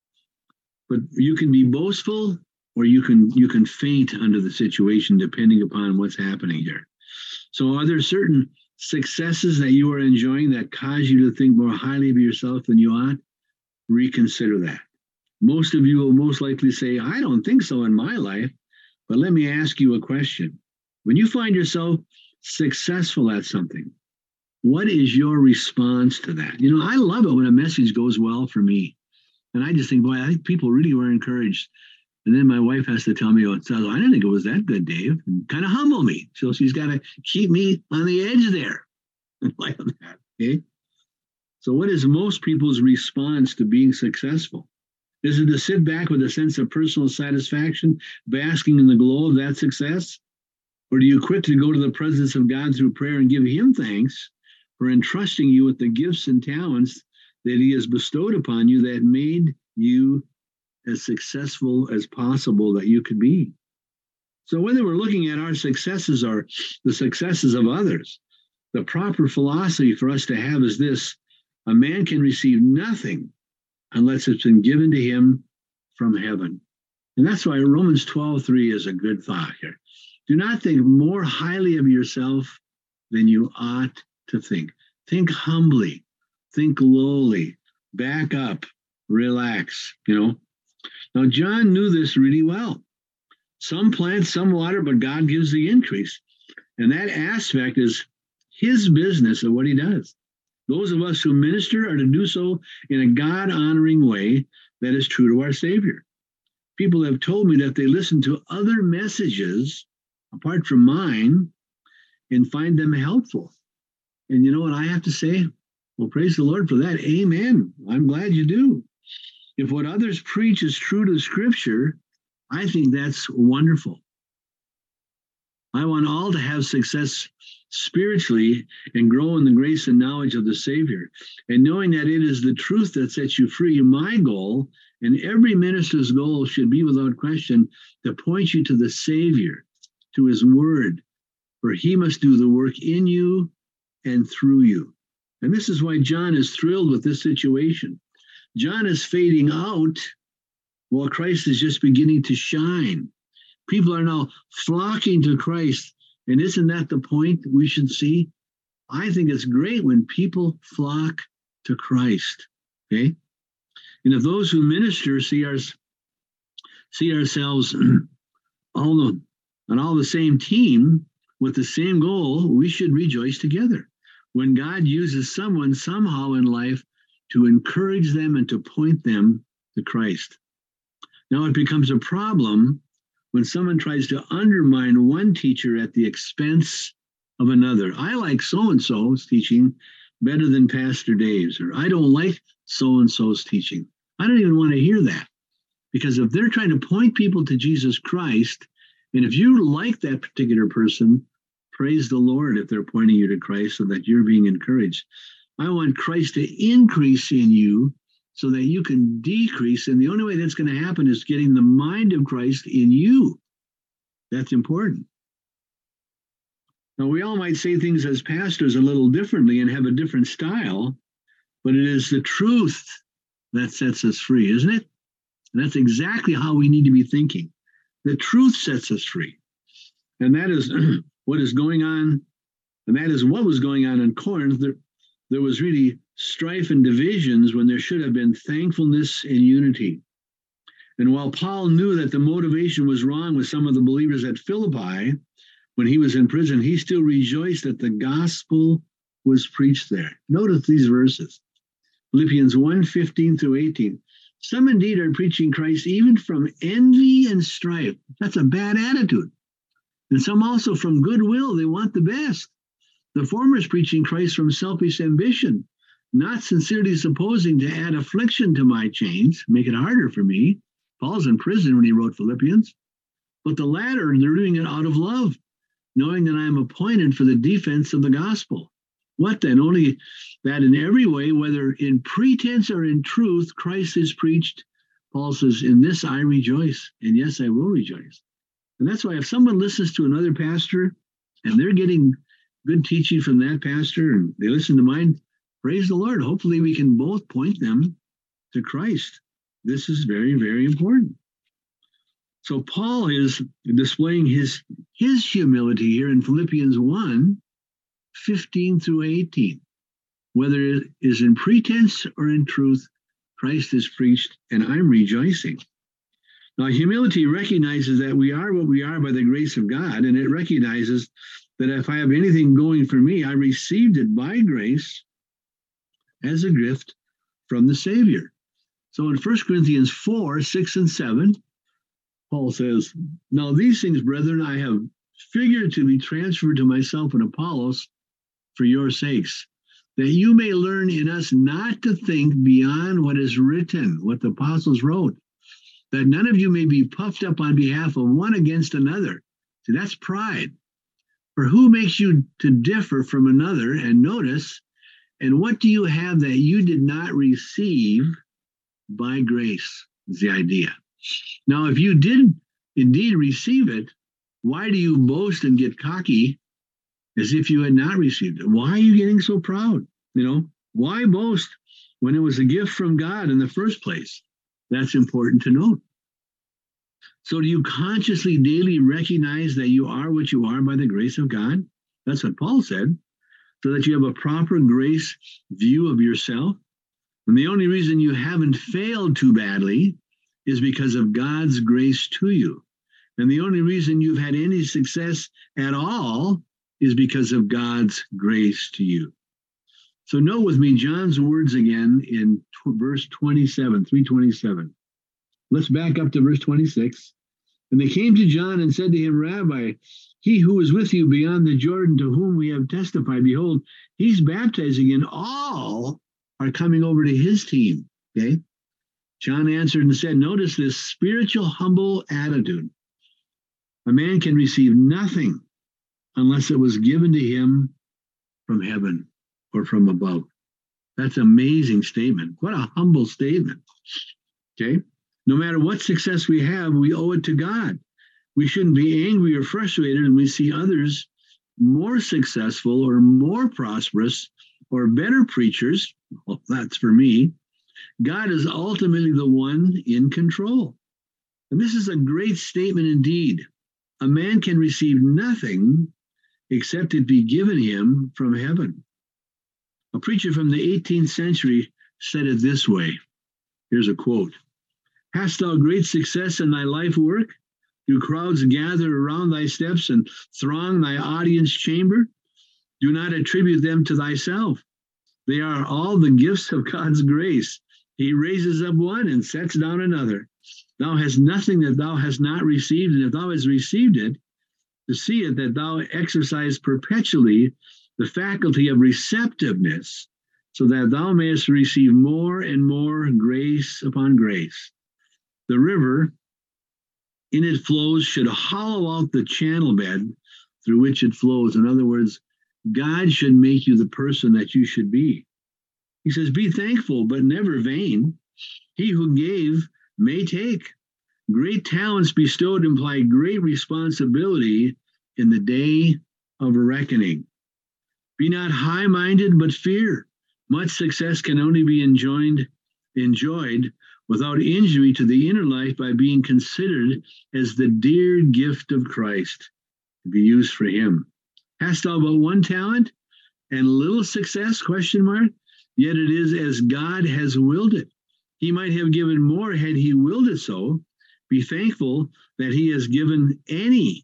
But you can be boastful or you can you can faint under the situation depending upon what's happening here. So are there certain successes that you are enjoying that cause you to think more highly of yourself than you ought? Reconsider that. Most of you will most likely say, I don't think so in my life. But let me ask you a question. When you find yourself successful at something, what is your response to that? You know, I love it when a message goes well for me. And I just think, boy, I think people really were encouraged. And then my wife has to tell me, oh, I didn't think it was that good, Dave, and kind of humble me. So she's got to keep me on the edge there. Like that, okay? So what is most people's response to being successful? Is it to sit back with a sense of personal satisfaction, basking in the glow of that success? Or do you quickly go to the presence of God through prayer and give him thanks for entrusting you with the gifts and talents that he has bestowed upon you that made you as successful as possible that you could be? So whether we're looking at our successes or the successes of others, the proper philosophy for us to have is this: a man can receive nothing unless it's been given to him from heaven. And that's why Romans twelve three is a good thought here. Do not think more highly of yourself than you ought to think. Think humbly, think lowly, back up, relax, you know. Now, John knew this really well. Some plant, some water, but God gives the increase. And that aspect is his business of what he does. Those of us who minister are to do so in a God-honoring way that is true to our Savior. People have told me that they listen to other messages apart from mine and find them helpful. And you know what I have to say? Well, praise the Lord for that. Amen. I'm glad you do. If what others preach is true to Scripture, I think that's wonderful. I want all to have success spiritually and grow in the grace and knowledge of the Savior. And knowing that it is the truth that sets you free, my goal, and every minister's goal should be without question, to point you to the Savior, to his word, for he must do the work in you and through you. And this is why John is thrilled with this situation. John is fading out while Christ is just beginning to shine. People are now flocking to Christ. And isn't that the point we should see? I think it's great when people flock to Christ. Okay? And if those who minister see our, see ourselves all the, on all the same team with the same goal, we should rejoice together. When God uses someone somehow in life to encourage them and to point them to Christ. Now it becomes a problem when someone tries to undermine one teacher at the expense of another. I like so-and-so's teaching better than Pastor Dave's, or I don't like so-and-so's teaching. I don't even want to hear that. Because if they're trying to point people to Jesus Christ, and if you like that particular person, praise the Lord if they're pointing you to Christ so that you're being encouraged. I want Christ to increase in you so that you can decrease. And the only way that's going to happen is getting the mind of Christ in you. That's important. Now, we all might say things as pastors a little differently and have a different style, but it is the truth that sets us free, isn't it? And that's exactly how we need to be thinking. The truth sets us free. And that is what is going on, and that is what was going on in Corinth. There, there was really strife and divisions when there should have been thankfulness and unity. And while Paul knew that the motivation was wrong with some of the believers at Philippi when he was in prison, he still rejoiced that the gospel was preached there. Notice these verses. Philippians one, fifteen through eighteen. Some indeed are preaching Christ even from envy and strife. That's a bad attitude. And some also from goodwill. They want the best. The former is preaching Christ from selfish ambition, not sincerely supposing to add affliction to my chains, make it harder for me. Paul's in prison when he wrote Philippians. But the latter, they're doing it out of love, knowing that I am appointed for the defense of the gospel. What then? Only that in every way, whether in pretense or in truth, Christ is preached. Paul says, in this I rejoice, and yes, I will rejoice. And that's why if someone listens to another pastor and they're getting good teaching from that pastor and they listen to mine, praise the Lord. Hopefully we can both point them to Christ. This is very, very important. So Paul is displaying his, his humility here in Philippians one, fifteen through eighteen. Whether it is in pretense or in truth, Christ is preached, and I'm rejoicing. Now, humility recognizes that we are what we are by the grace of God, and it recognizes that if I have anything going for me, I received it by grace as a gift from the Savior. So in First Corinthians four, six, and seven, Paul says, now these things, brethren, I have figuratively transferred to myself and Apollos for your sakes, that you may learn in us not to think beyond what is written, what the apostles wrote, that none of you may be puffed up on behalf of one against another. See, that's pride. For who makes you to differ from another? And notice, and what do you have that you did not receive by grace, is the idea. Now, if you did indeed receive it, why do you boast and get cocky as if you had not received it? Why are you getting so proud? You know, why boast when it was a gift from God in the first place? That's important to note. So do you consciously daily recognize that you are what you are by the grace of God? That's what Paul said, so that you have a proper grace view of yourself. And the only reason you haven't failed too badly is because of God's grace to you. And the only reason you've had any success at all is because of God's grace to you. So note with me John's words again in t- verse twenty-seven, three twenty-seven. Let's back up to verse twenty-six. And they came to John and said to him, Rabbi, he who is with you beyond the Jordan, to whom we have testified, behold, he's baptizing, and all are coming over to his team. Okay? John answered and said, notice this spiritual, humble attitude. A man can receive nothing unless it was given to him from heaven or from above. That's an amazing statement. What a humble statement. Okay? No matter what success we have, we owe it to God. We shouldn't be angry or frustrated when we see others more successful or more prosperous or better preachers. Well, that's for me. God is ultimately the one in control. And this is a great statement indeed. A man can receive nothing except it be given him from heaven. A preacher from the eighteenth century said it this way. Here's a quote. Hast thou great success in thy life work? Do crowds gather around thy steps and throng thy audience chamber? Do not attribute them to thyself. They are all the gifts of God's grace. He raises up one and sets down another. Thou hast nothing that thou hast not received, and if thou hast received it, to see it that thou exercise perpetually the faculty of receptiveness, so that thou mayest receive more and more grace upon grace. The river, in it flows, should hollow out the channel bed through which it flows. In other words, God should make you the person that you should be. He says, be thankful, but never vain. He who gave may take. Great talents bestowed imply great responsibility in the day of reckoning. Be not high-minded, but fear. Much success can only be enjoyed, enjoyed without injury to the inner life by being considered as the dear gift of Christ to be used for him. Hast thou but one talent and little success, question mark? Yet it is as God has willed it. He might have given more had he willed it so. Be thankful that he has given any.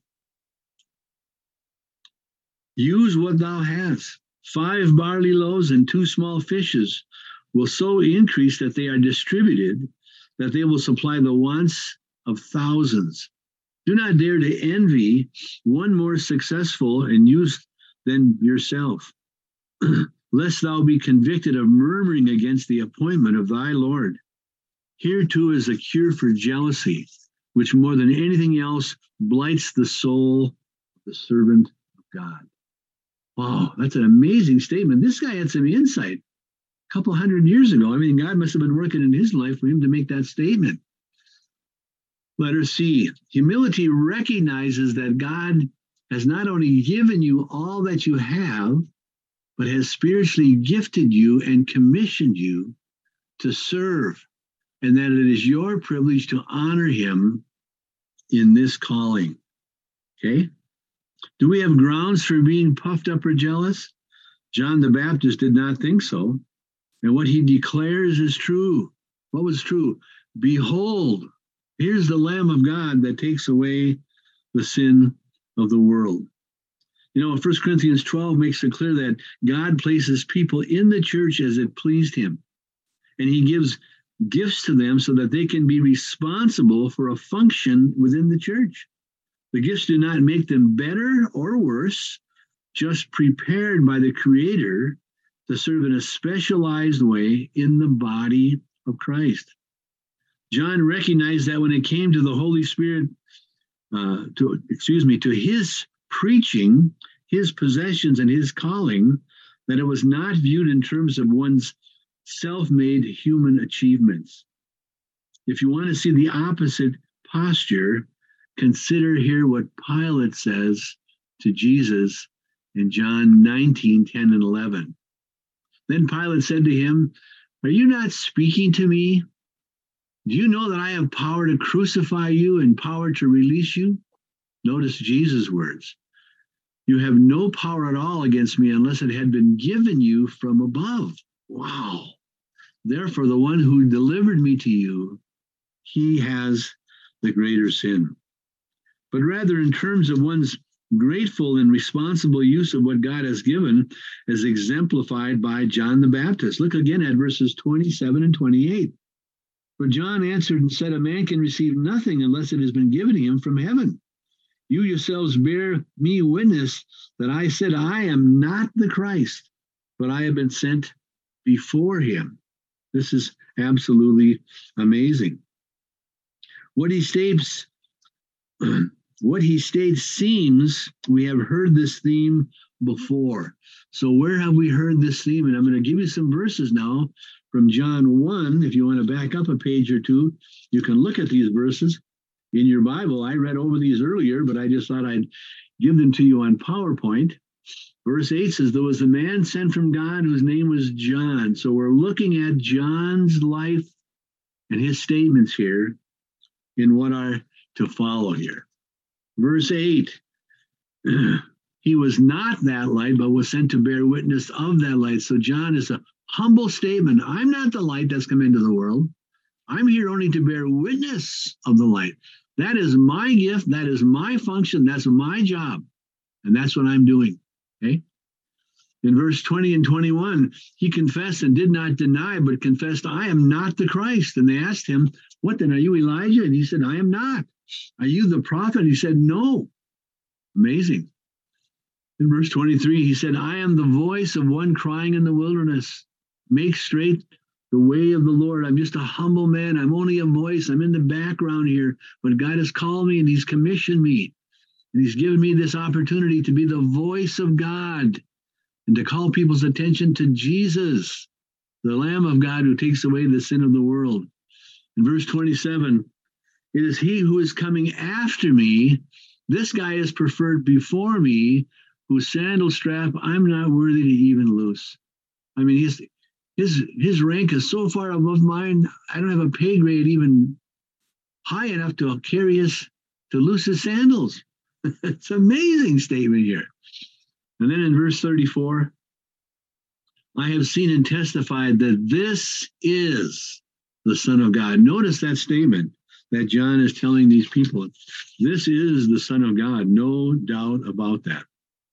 Use what thou hast. Five barley loaves and two small fishes will so increase that they are distributed, that they will supply the wants of thousands. Do not dare to envy one more successful and used than yourself, lest thou be convicted of murmuring against the appointment of thy Lord. Here too is a cure for jealousy, which more than anything else blights the soul of the servant of God. Wow, that's an amazing statement. This guy had some insight a couple hundred years ago. I mean, God must have been working in his life for him to make that statement. Letter C, humility recognizes that God has not only given you all that you have, but has spiritually gifted you and commissioned you to serve, and that it is your privilege to honor him in this calling. Okay? Do we have grounds for being puffed up or jealous? John the Baptist did not think so. And what he declares is true. What was true? Behold, here's the Lamb of God that takes away the sin of the world. You know, First Corinthians twelve makes it clear that God places people in the church as it pleased him. And he gives gifts to them so that they can be responsible for a function within the church. The gifts do not make them better or worse, just prepared by the Creator to serve in a specialized way in the body of Christ. John recognized that when it came to the Holy Spirit, uh, to excuse me, to his preaching, his possessions, and his calling, that it was not viewed in terms of one's self-made human achievements. If you want to see the opposite posture, consider here what Pilate says to Jesus in John nineteen, ten and eleven. Then Pilate said to him, "Are you not speaking to me? Do you know that I have power to crucify you and power to release you?" Notice Jesus' words. "You have no power at all against me unless it had been given you from above." Wow. Therefore, the one who delivered me to you, he has the greater sin. But rather in terms of one's grateful and responsible use of what God has given, as exemplified by John the Baptist. Look again at verses twenty-seven and twenty-eight. For John answered and said, "A man can receive nothing unless it has been given him from heaven. You yourselves bear me witness that I said, I am not the Christ, but I have been sent before him." This is absolutely amazing. What he states, what he states seems we have heard this theme before. So where have we heard this theme? And I'm going to give you some verses now from John one. If you want to back up a page or two, you can look at these verses in your Bible. I read over these earlier, but I just thought I'd give them to you on PowerPoint. Verse eight says, "There was a man sent from God whose name was John." So we're looking at John's life and his statements here in what are to follow here. Verse eight, "He was not that light, but was sent to bear witness of that light." So John is a humble statement. I'm not the light that's come into the world. I'm here only to bear witness of the light. That is my gift. That is my function. That's my job. And that's what I'm doing. Okay. In verse twenty and twenty-one, he confessed and did not deny, but confessed, "I am not the Christ." And they asked him, "What then? Are you Elijah?" And he said, "I am not." "Are you the prophet?" He said, "No." Amazing. In verse twenty-three, he said, "I am the voice of one crying in the wilderness, make straight the way of the Lord." I'm just a humble man. I'm only a voice. I'm in the background here, but God has called me and he's commissioned me. And he's given me this opportunity to be the voice of God and to call people's attention to Jesus. the Lamb of God who takes away the sin of the world. In verse twenty-seven, it is he who is coming after me. This guy is preferred before me, whose sandal strap I'm not worthy to even loose. I mean, his his his rank is so far above mine, I don't have a pay grade even high enough to carry his, to loose his sandals. It's an amazing statement here. And then in verse thirty-four, I have seen and testified that this is the Son of God. Notice that statement that John is telling these people. This is the Son of God. No doubt about that.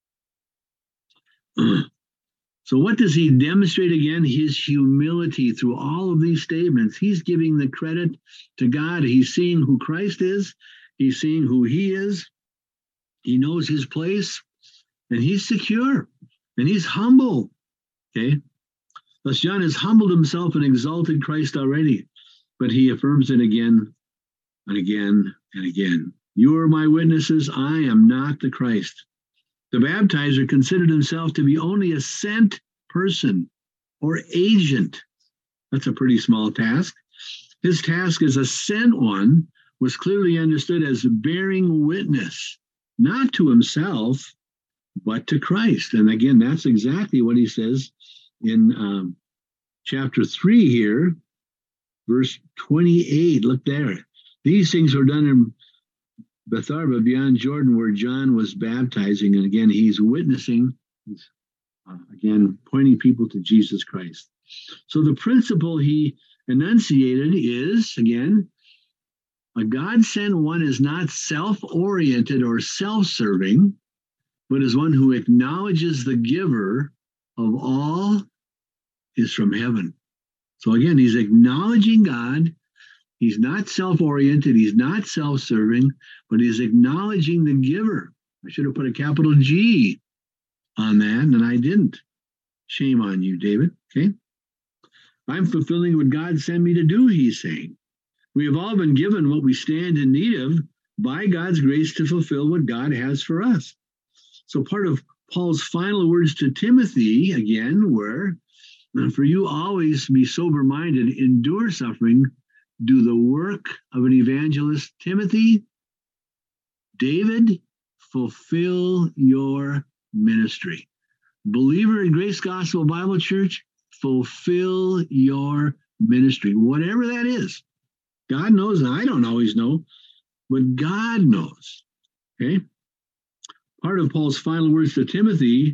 So what does he demonstrate again? His humility through all of these statements. He's giving the credit to God. He's seeing who Christ is. He's seeing who he is. He knows his place, and he's secure, and he's humble. Okay? Thus John has humbled himself and exalted Christ already, but he affirms it again and again and again. You are my witnesses. I am not the Christ. The baptizer considered himself to be only a sent person or agent. That's a pretty small task. His task as a sent one was clearly understood as bearing witness, not to himself, but to Christ. And again, that's exactly what he says in um, chapter three here, verse twenty-eight. Look there. These things were done in Bethabara beyond Jordan, where John was baptizing. And again, he's witnessing, he's, uh, again, pointing people to Jesus Christ. So the principle he enunciated is, again, a God-sent one is not self-oriented or self-serving, but is one who acknowledges the giver of all is from heaven. So again, he's acknowledging God. He's not self-oriented. He's not self-serving, but he's acknowledging the giver. I should have put a capital G on that, and I didn't. Shame on you, David. Okay? I'm fulfilling what God sent me to do, he's saying. We have all been given what we stand in need of by God's grace to fulfill what God has for us. So part of Paul's final words to Timothy, again, were, for you always be sober-minded, endure suffering, do the work of an evangelist. Timothy, David, fulfill your ministry. Believer in Grace Gospel Bible Church, fulfill your ministry, whatever that is. God knows, and I don't always know, but God knows. Okay? Part of Paul's final words to Timothy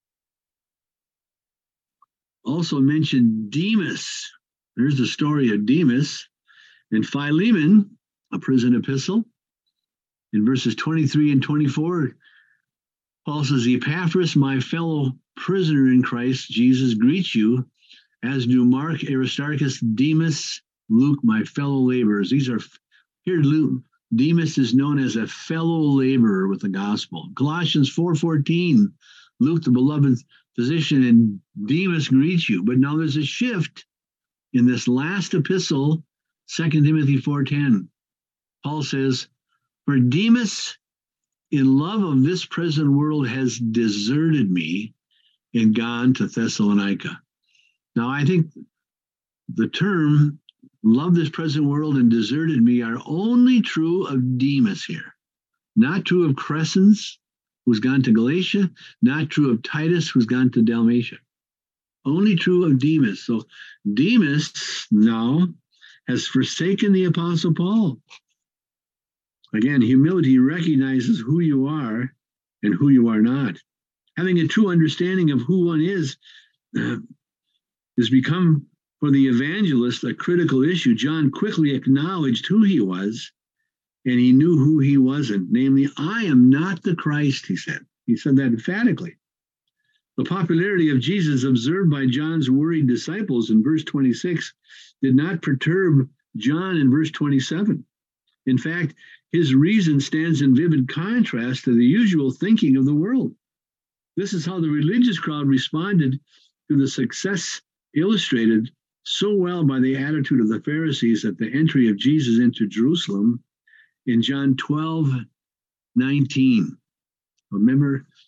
also mentioned Demas. There's the story of Demas. And Philemon, a prison epistle, in verses twenty-three and twenty-four, Paul says, Epaphras, my fellow prisoner in Christ Jesus, greets you, as do Mark, Aristarchus, Demas, Luke, my fellow laborers. These are, here Luke, Demas is known as a fellow laborer with the gospel. Colossians four fourteen, Luke, the beloved physician, and Demas greets you. But now there's a shift in this last epistle, Second Timothy four ten. Paul says, for Demas, in love of this present world, has deserted me and gone to Thessalonica. Now, I think the term love this present world and deserted me are only true of Demas here. Not true of Crescens, who's gone to Galatia. Not true of Titus, who's gone to Dalmatia. Only true of Demas. So Demas now has forsaken the Apostle Paul. Again, humility recognizes who you are and who you are not. Having a true understanding of who one is uh, has become, for the evangelist, a critical issue. John quickly acknowledged who he was, and he knew who he wasn't. Namely, I am not the Christ, he said. He said that emphatically. The popularity of Jesus observed by John's worried disciples in verse twenty-six did not perturb John in verse twenty-seven. In fact, his reason stands in vivid contrast to the usual thinking of the world. This is how the religious crowd responded to the success illustrated so well by the attitude of the Pharisees at the entry of Jesus into Jerusalem in John twelve nineteen. Remember,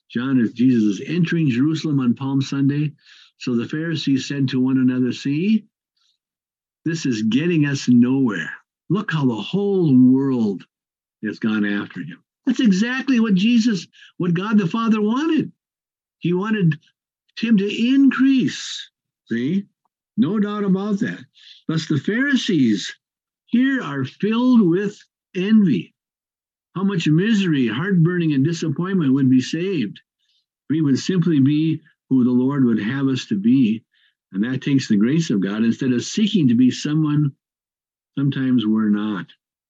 John is Jesus is entering Jerusalem on Palm Sunday. So the Pharisees said to one another, see, this is getting us nowhere. Look how the whole world has gone after him. That's exactly what Jesus, what God the Father wanted. He wanted him to increase. See? No doubt about that. Thus the Pharisees here are filled with envy. How much misery, heartburning, and disappointment would be saved. We would simply be who the Lord would have us to be. And that takes the grace of God instead of seeking to be someone sometimes we're not.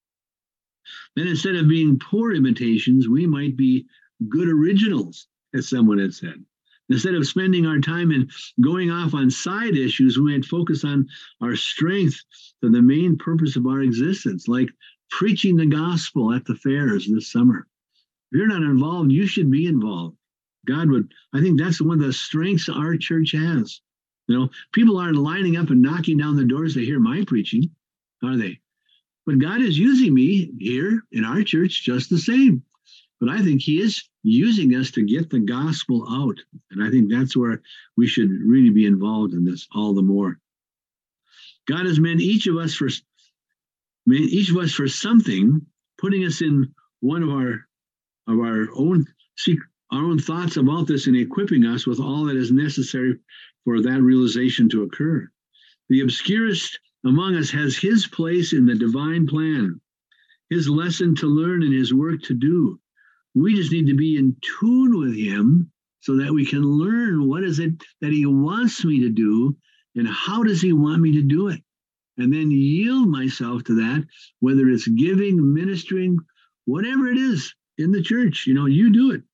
Then instead of being poor imitations, we might be good originals, as someone had said. Instead of spending our time in going off on side issues, we might focus on our strength for the main purpose of our existence, like preaching the gospel at the fairs this summer. If you're not involved, you should be involved. God would, I think that's one of the strengths our church has. You know, people aren't lining up and knocking down the doors to hear my preaching, are they? But God is using me here in our church just the same. But I think he is using us to get the gospel out. And I think that's where we should really be involved in this all the more. God has meant each of us for meant each of us for something, putting us in one of our of our own our own thoughts about this and equipping us with all that is necessary for that realization to occur. The obscurest among us has his place in the divine plan, his lesson to learn and his work to do. We just need to be in tune with him so that we can learn what is it that he wants me to do and how does he want me to do it. And then yield myself to that, whether it's giving, ministering, whatever it is in the church, you know, you do it.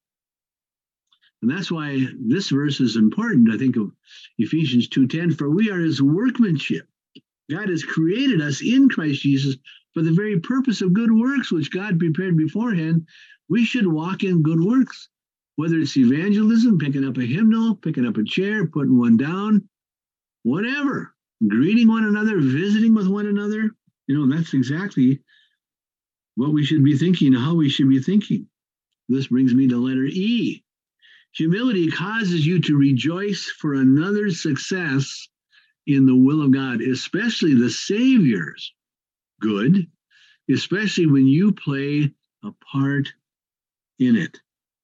And that's why this verse is important. I think of Ephesians two ten, for we are his workmanship. God has created us in Christ Jesus for the very purpose of good works, which God prepared beforehand. We should walk in good works, whether it's evangelism, picking up a hymnal, picking up a chair, putting one down, whatever, greeting one another, visiting with one another. You know, that's exactly what we should be thinking, how we should be thinking. This brings me to letter E. Humility causes you to rejoice for another's success in the will of God, especially the Savior's good, especially when you play a part in it.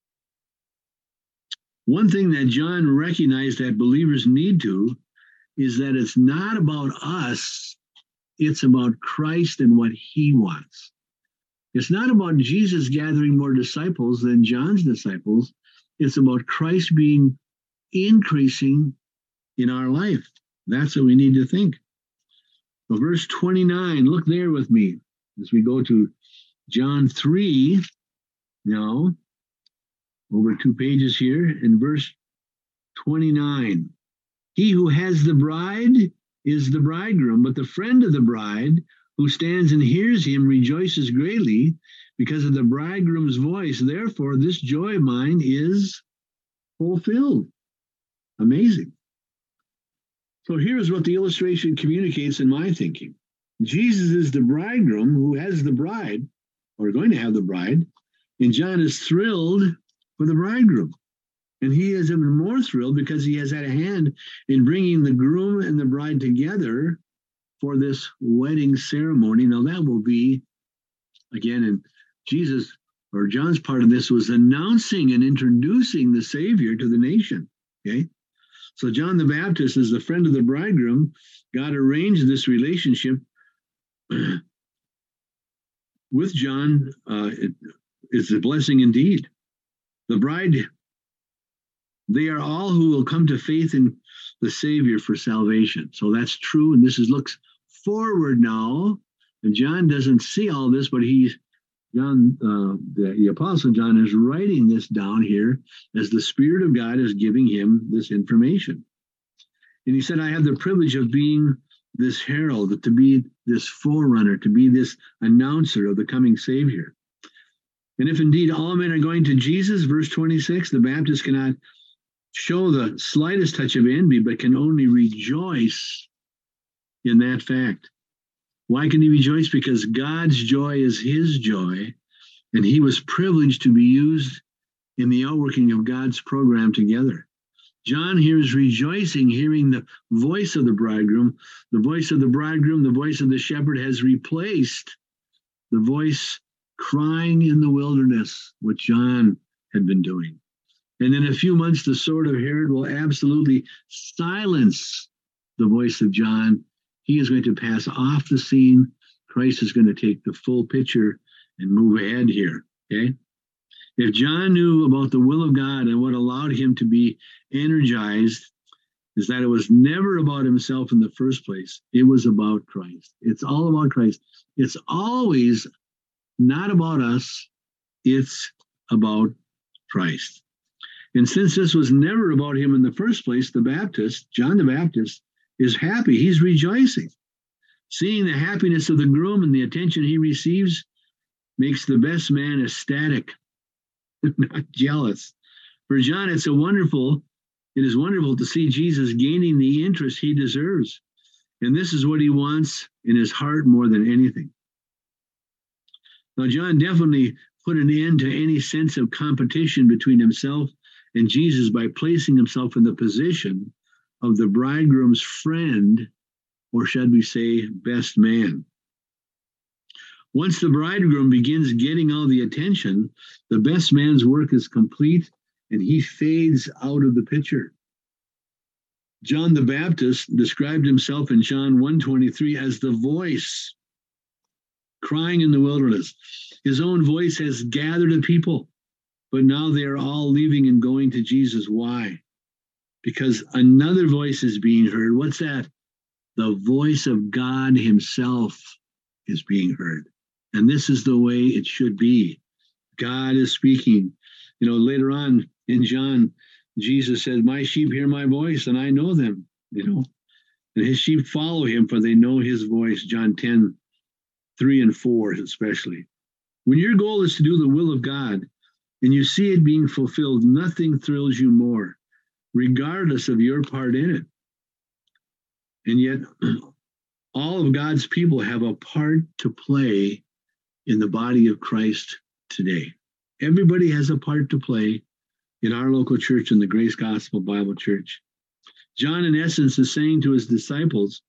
One thing that John recognized that believers need to is that it's not about us, it's about Christ and what he wants. It's not about Jesus gathering more disciples than John's disciples. It's about Christ being increasing in our life. That's what we need to think. So verse twenty-nine, look there with me as we go to John three. Now, over two pages here in verse twenty-nine. He who has the bride is the bridegroom, but the friend of the bride who stands and hears him rejoices greatly because of the bridegroom's voice. Therefore, this joy of mine is fulfilled. Amazing. So here's what the illustration communicates in my thinking. Jesus is the bridegroom who has the bride, or going to have the bride, and John is thrilled for the bridegroom. And he is even more thrilled because he has had a hand in bringing the groom and the bride together for this wedding ceremony. Now that will be, again, and Jesus, or John's part of this was announcing and introducing the Savior to the nation, okay? So John the Baptist is the friend of the bridegroom. God arranged this relationship with John. Uh, it, it's a blessing indeed. The bride, they are all who will come to faith in the Savior for salvation. So that's true, and this is looks forward now. And John doesn't see all this, but he's John, uh, the, the Apostle John is writing this down here as the Spirit of God is giving him this information. And he said, I have the privilege of being this herald, to be this forerunner, to be this announcer of the coming Savior. And if indeed all men are going to Jesus, verse twenty-six, the Baptist cannot show the slightest touch of envy, but can only rejoice in that fact. Why can he rejoice? Because God's joy is his joy, and he was privileged to be used in the outworking of God's program together. John here is rejoicing, hearing the voice of the bridegroom. The voice of the bridegroom, the voice of the shepherd has replaced the voice crying in the wilderness, what John had been doing. And in a few months, the sword of Herod will absolutely silence the voice of John. He is going to pass off the scene. Christ is going to take the full picture and move ahead here, okay? If John knew about the will of God and what allowed him to be energized, is that it was never about himself in the first place. It was about Christ. It's all about Christ. It's always not about us. It's about Christ. And since this was never about him in the first place, the Baptist, John the Baptist, is happy. He's rejoicing. Seeing the happiness of the groom and the attention he receives makes the best man ecstatic, not jealous. For John, it's a wonderful, it is wonderful to see Jesus gaining the interest he deserves. And this is what he wants in his heart more than anything. Now, John definitely put an end to any sense of competition between himself and Jesus by placing himself in the position of the bridegroom's friend, or should we say, best man. Once the bridegroom begins getting all the attention, the best man's work is complete and he fades out of the picture. John the Baptist described himself in John one twenty-three as the voice crying in the wilderness. His own voice has gathered a people, but now they are all leaving and going to Jesus. Why? Because another voice is being heard. What's that? The voice of God himself is being heard. And this is the way it should be. God is speaking. You know, later on in John, Jesus said, my sheep hear my voice and I know them, you know, and his sheep follow him for they know his voice. John ten, three and four especially. When your goal is to do the will of God and you see it being fulfilled, nothing thrills you more, regardless of your part in it. And yet, all of God's people have a part to play in the body of Christ today. Everybody has a part to play in our local church, in the Grace Gospel Bible Church. John, in essence, is saying to his disciples,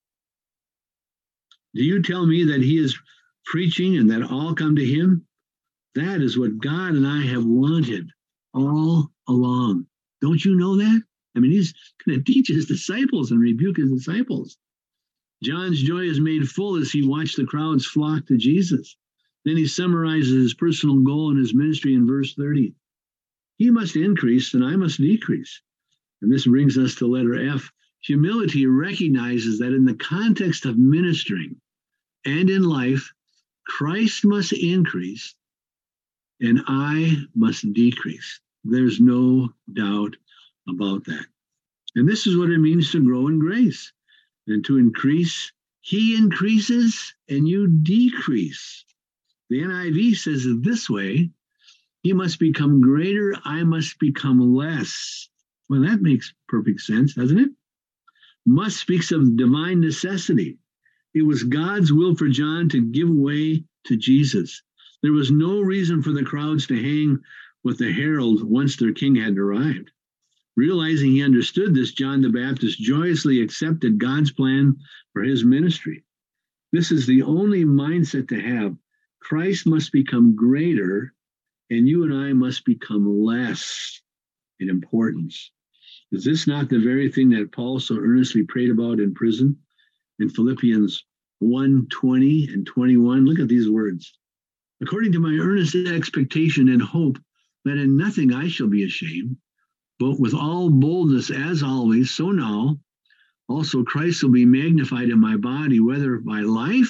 do you tell me that he is preaching and that all come to him? That is what God and I have wanted all along. Don't you know that? I mean, he's going to teach his disciples and rebuke his disciples. John's joy is made full as he watched the crowds flock to Jesus. Then he summarizes his personal goal in his ministry in verse thirty. He must increase and I must decrease. And this brings us to letter F. Humility recognizes that in the context of ministering and in life, Christ must increase and I must decrease. There's no doubt about that. And this is what it means to grow in grace. And to increase, he increases and you decrease. The N I V says it this way, he must become greater, I must become less. Well, that makes perfect sense, doesn't it? Must speaks of divine necessity. It was God's will for John to give way to Jesus. There was no reason for the crowds to hang with the herald once their king had arrived. Realizing he understood this, John the Baptist joyously accepted God's plan for his ministry. This is the only mindset to have. Christ must become greater, and you and I must become less in importance. Is this not the very thing that Paul so earnestly prayed about in prison? In Philippians one, twenty and twenty-one, look at these words. According to my earnest expectation and hope that in nothing I shall be ashamed, but with all boldness as always, so now also Christ will be magnified in my body, whether by life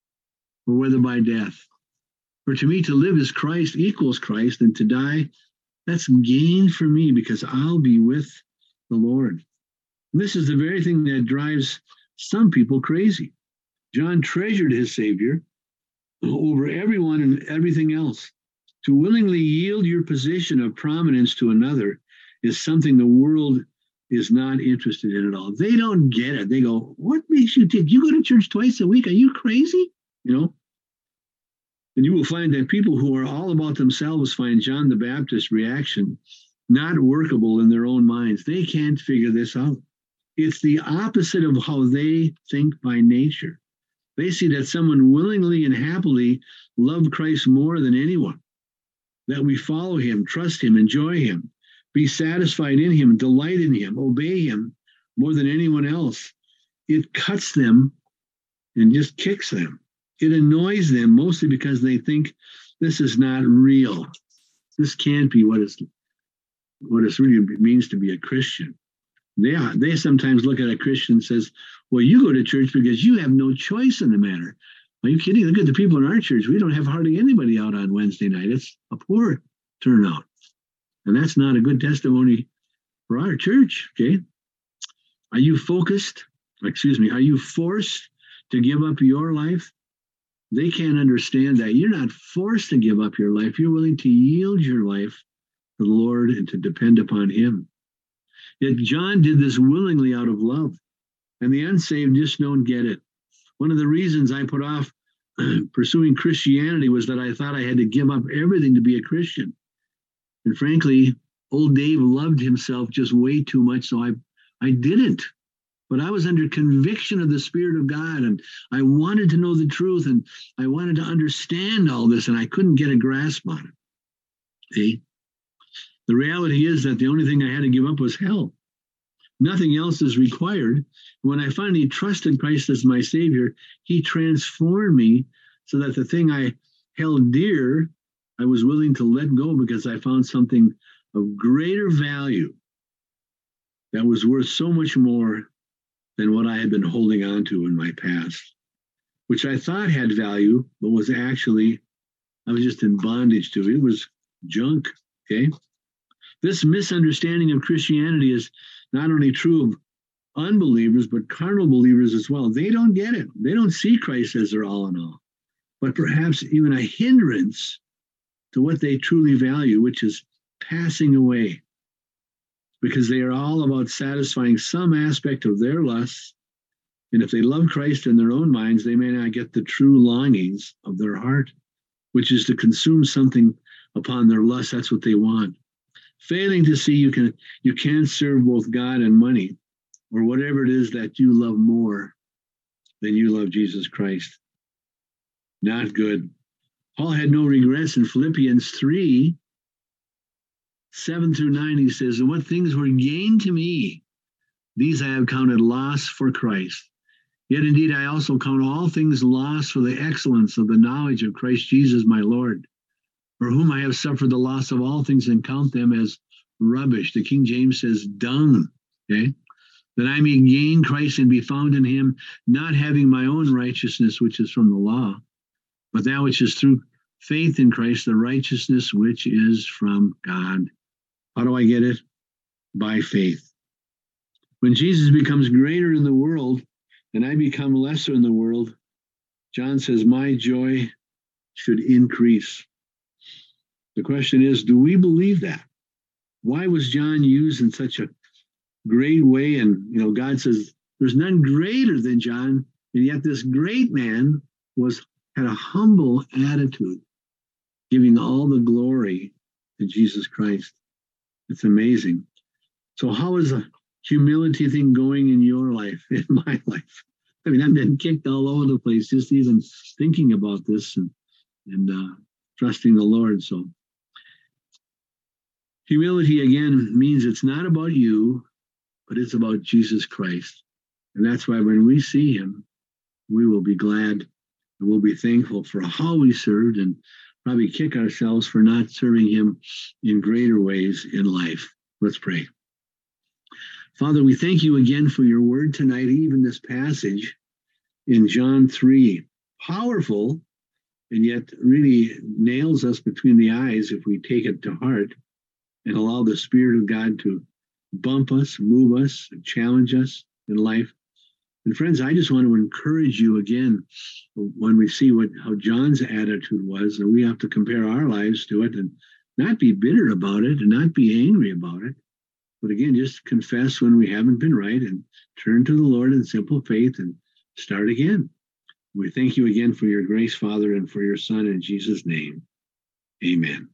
or whether by death. For to me to live is Christ, equals Christ, and to die, that's gain for me because I'll be with the Lord. And this is the very thing that drives some people crazy. John treasured his Savior over everyone and everything else. To willingly yield your position of prominence to another is something the world is not interested in at all. They don't get it. They go, what makes you think you go to church twice a week? Are you crazy? You know, And you will find that people who are all about themselves find John the Baptist's reaction not workable in their own minds. They can't figure this out. It's the opposite of how they think by nature. They see that someone willingly and happily loved Christ more than anyone, that we follow him, trust him, enjoy him, be satisfied in him, delight in him, obey him more than anyone else. It cuts them and just kicks them. It annoys them mostly because they think this is not real. This can't be what it's, what it really means to be a Christian. They are, they sometimes look at a Christian and says, well, you go to church because you have no choice in the matter. Are you kidding? Look at the people in our church. We don't have hardly anybody out on Wednesday night. It's a poor turnout. And that's not a good testimony for our church, okay? Are you focused? Excuse me. Are you forced to give up your life? They can't understand that. You're not forced to give up your life. You're willing to yield your life to the Lord and to depend upon him. Yet John did this willingly out of love. And the unsaved just don't get it. One of the reasons I put off pursuing Christianity was that I thought I had to give up everything to be a Christian. And frankly, old Dave loved himself just way too much, so I, I didn't. But I was under conviction of the Spirit of God, and I wanted to know the truth, and I wanted to understand all this, and I couldn't get a grasp on it. See? The reality is that the only thing I had to give up was hell. Nothing else is required. When I finally trusted Christ as my Savior, he transformed me so that the thing I held dear, I was willing to let go because I found something of greater value that was worth so much more than what I had been holding on to in my past, which I thought had value, but was actually, I was just in bondage to. It was junk, okay? This misunderstanding of Christianity is not only true of unbelievers, but carnal believers as well. They don't get it. They don't see Christ as their all in all, but perhaps even a hindrance to what they truly value, which is passing away, because they are all about satisfying some aspect of their lusts. And if they love Christ in their own minds, they may not get the true longings of their heart, which is to consume something upon their lust. That's what they want. Failing to see you can you can serve both God and money, or whatever it is that you love more than you love Jesus Christ. Not good. Paul had no regrets in Philippians three, seven through nine. He says, and what things were gained to me, these I have counted loss for Christ. Yet indeed I also count all things loss for the excellence of the knowledge of Christ Jesus my Lord, for whom I have suffered the loss of all things and count them as rubbish. The King James says dung, okay? That I may gain Christ and be found in him, not having my own righteousness, which is from the law, but that which is through faith in Christ, the righteousness which is from God. How do I get it? By faith. When Jesus becomes greater in the world and I become lesser in the world, John says, my joy should increase. The question is, do we believe that? Why was John used in such a great way? And, you know, God says, there's none greater than John. And yet this great man was had a humble attitude, giving all the glory to Jesus Christ. It's amazing. So how is a humility thing going in your life, in my life? I mean, I've been kicked all over the place just even thinking about this and, and uh, trusting the Lord. So humility, again, means it's not about you, but it's about Jesus Christ. And that's why when we see him, we will be glad and we'll be thankful for how we served and probably kick ourselves for not serving him in greater ways in life. Let's pray. Father, we thank you again for your word tonight, even this passage in John three. Powerful, and yet really nails us between the eyes if we take it to heart and allow the Spirit of God to bump us, move us, challenge us in life. And friends, I just want to encourage you again, when we see what how John's attitude was, that we have to compare our lives to it and not be bitter about it and not be angry about it. But again, just confess when we haven't been right and turn to the Lord in simple faith and start again. We thank you again for your grace, Father, and for your Son in Jesus' name. Amen.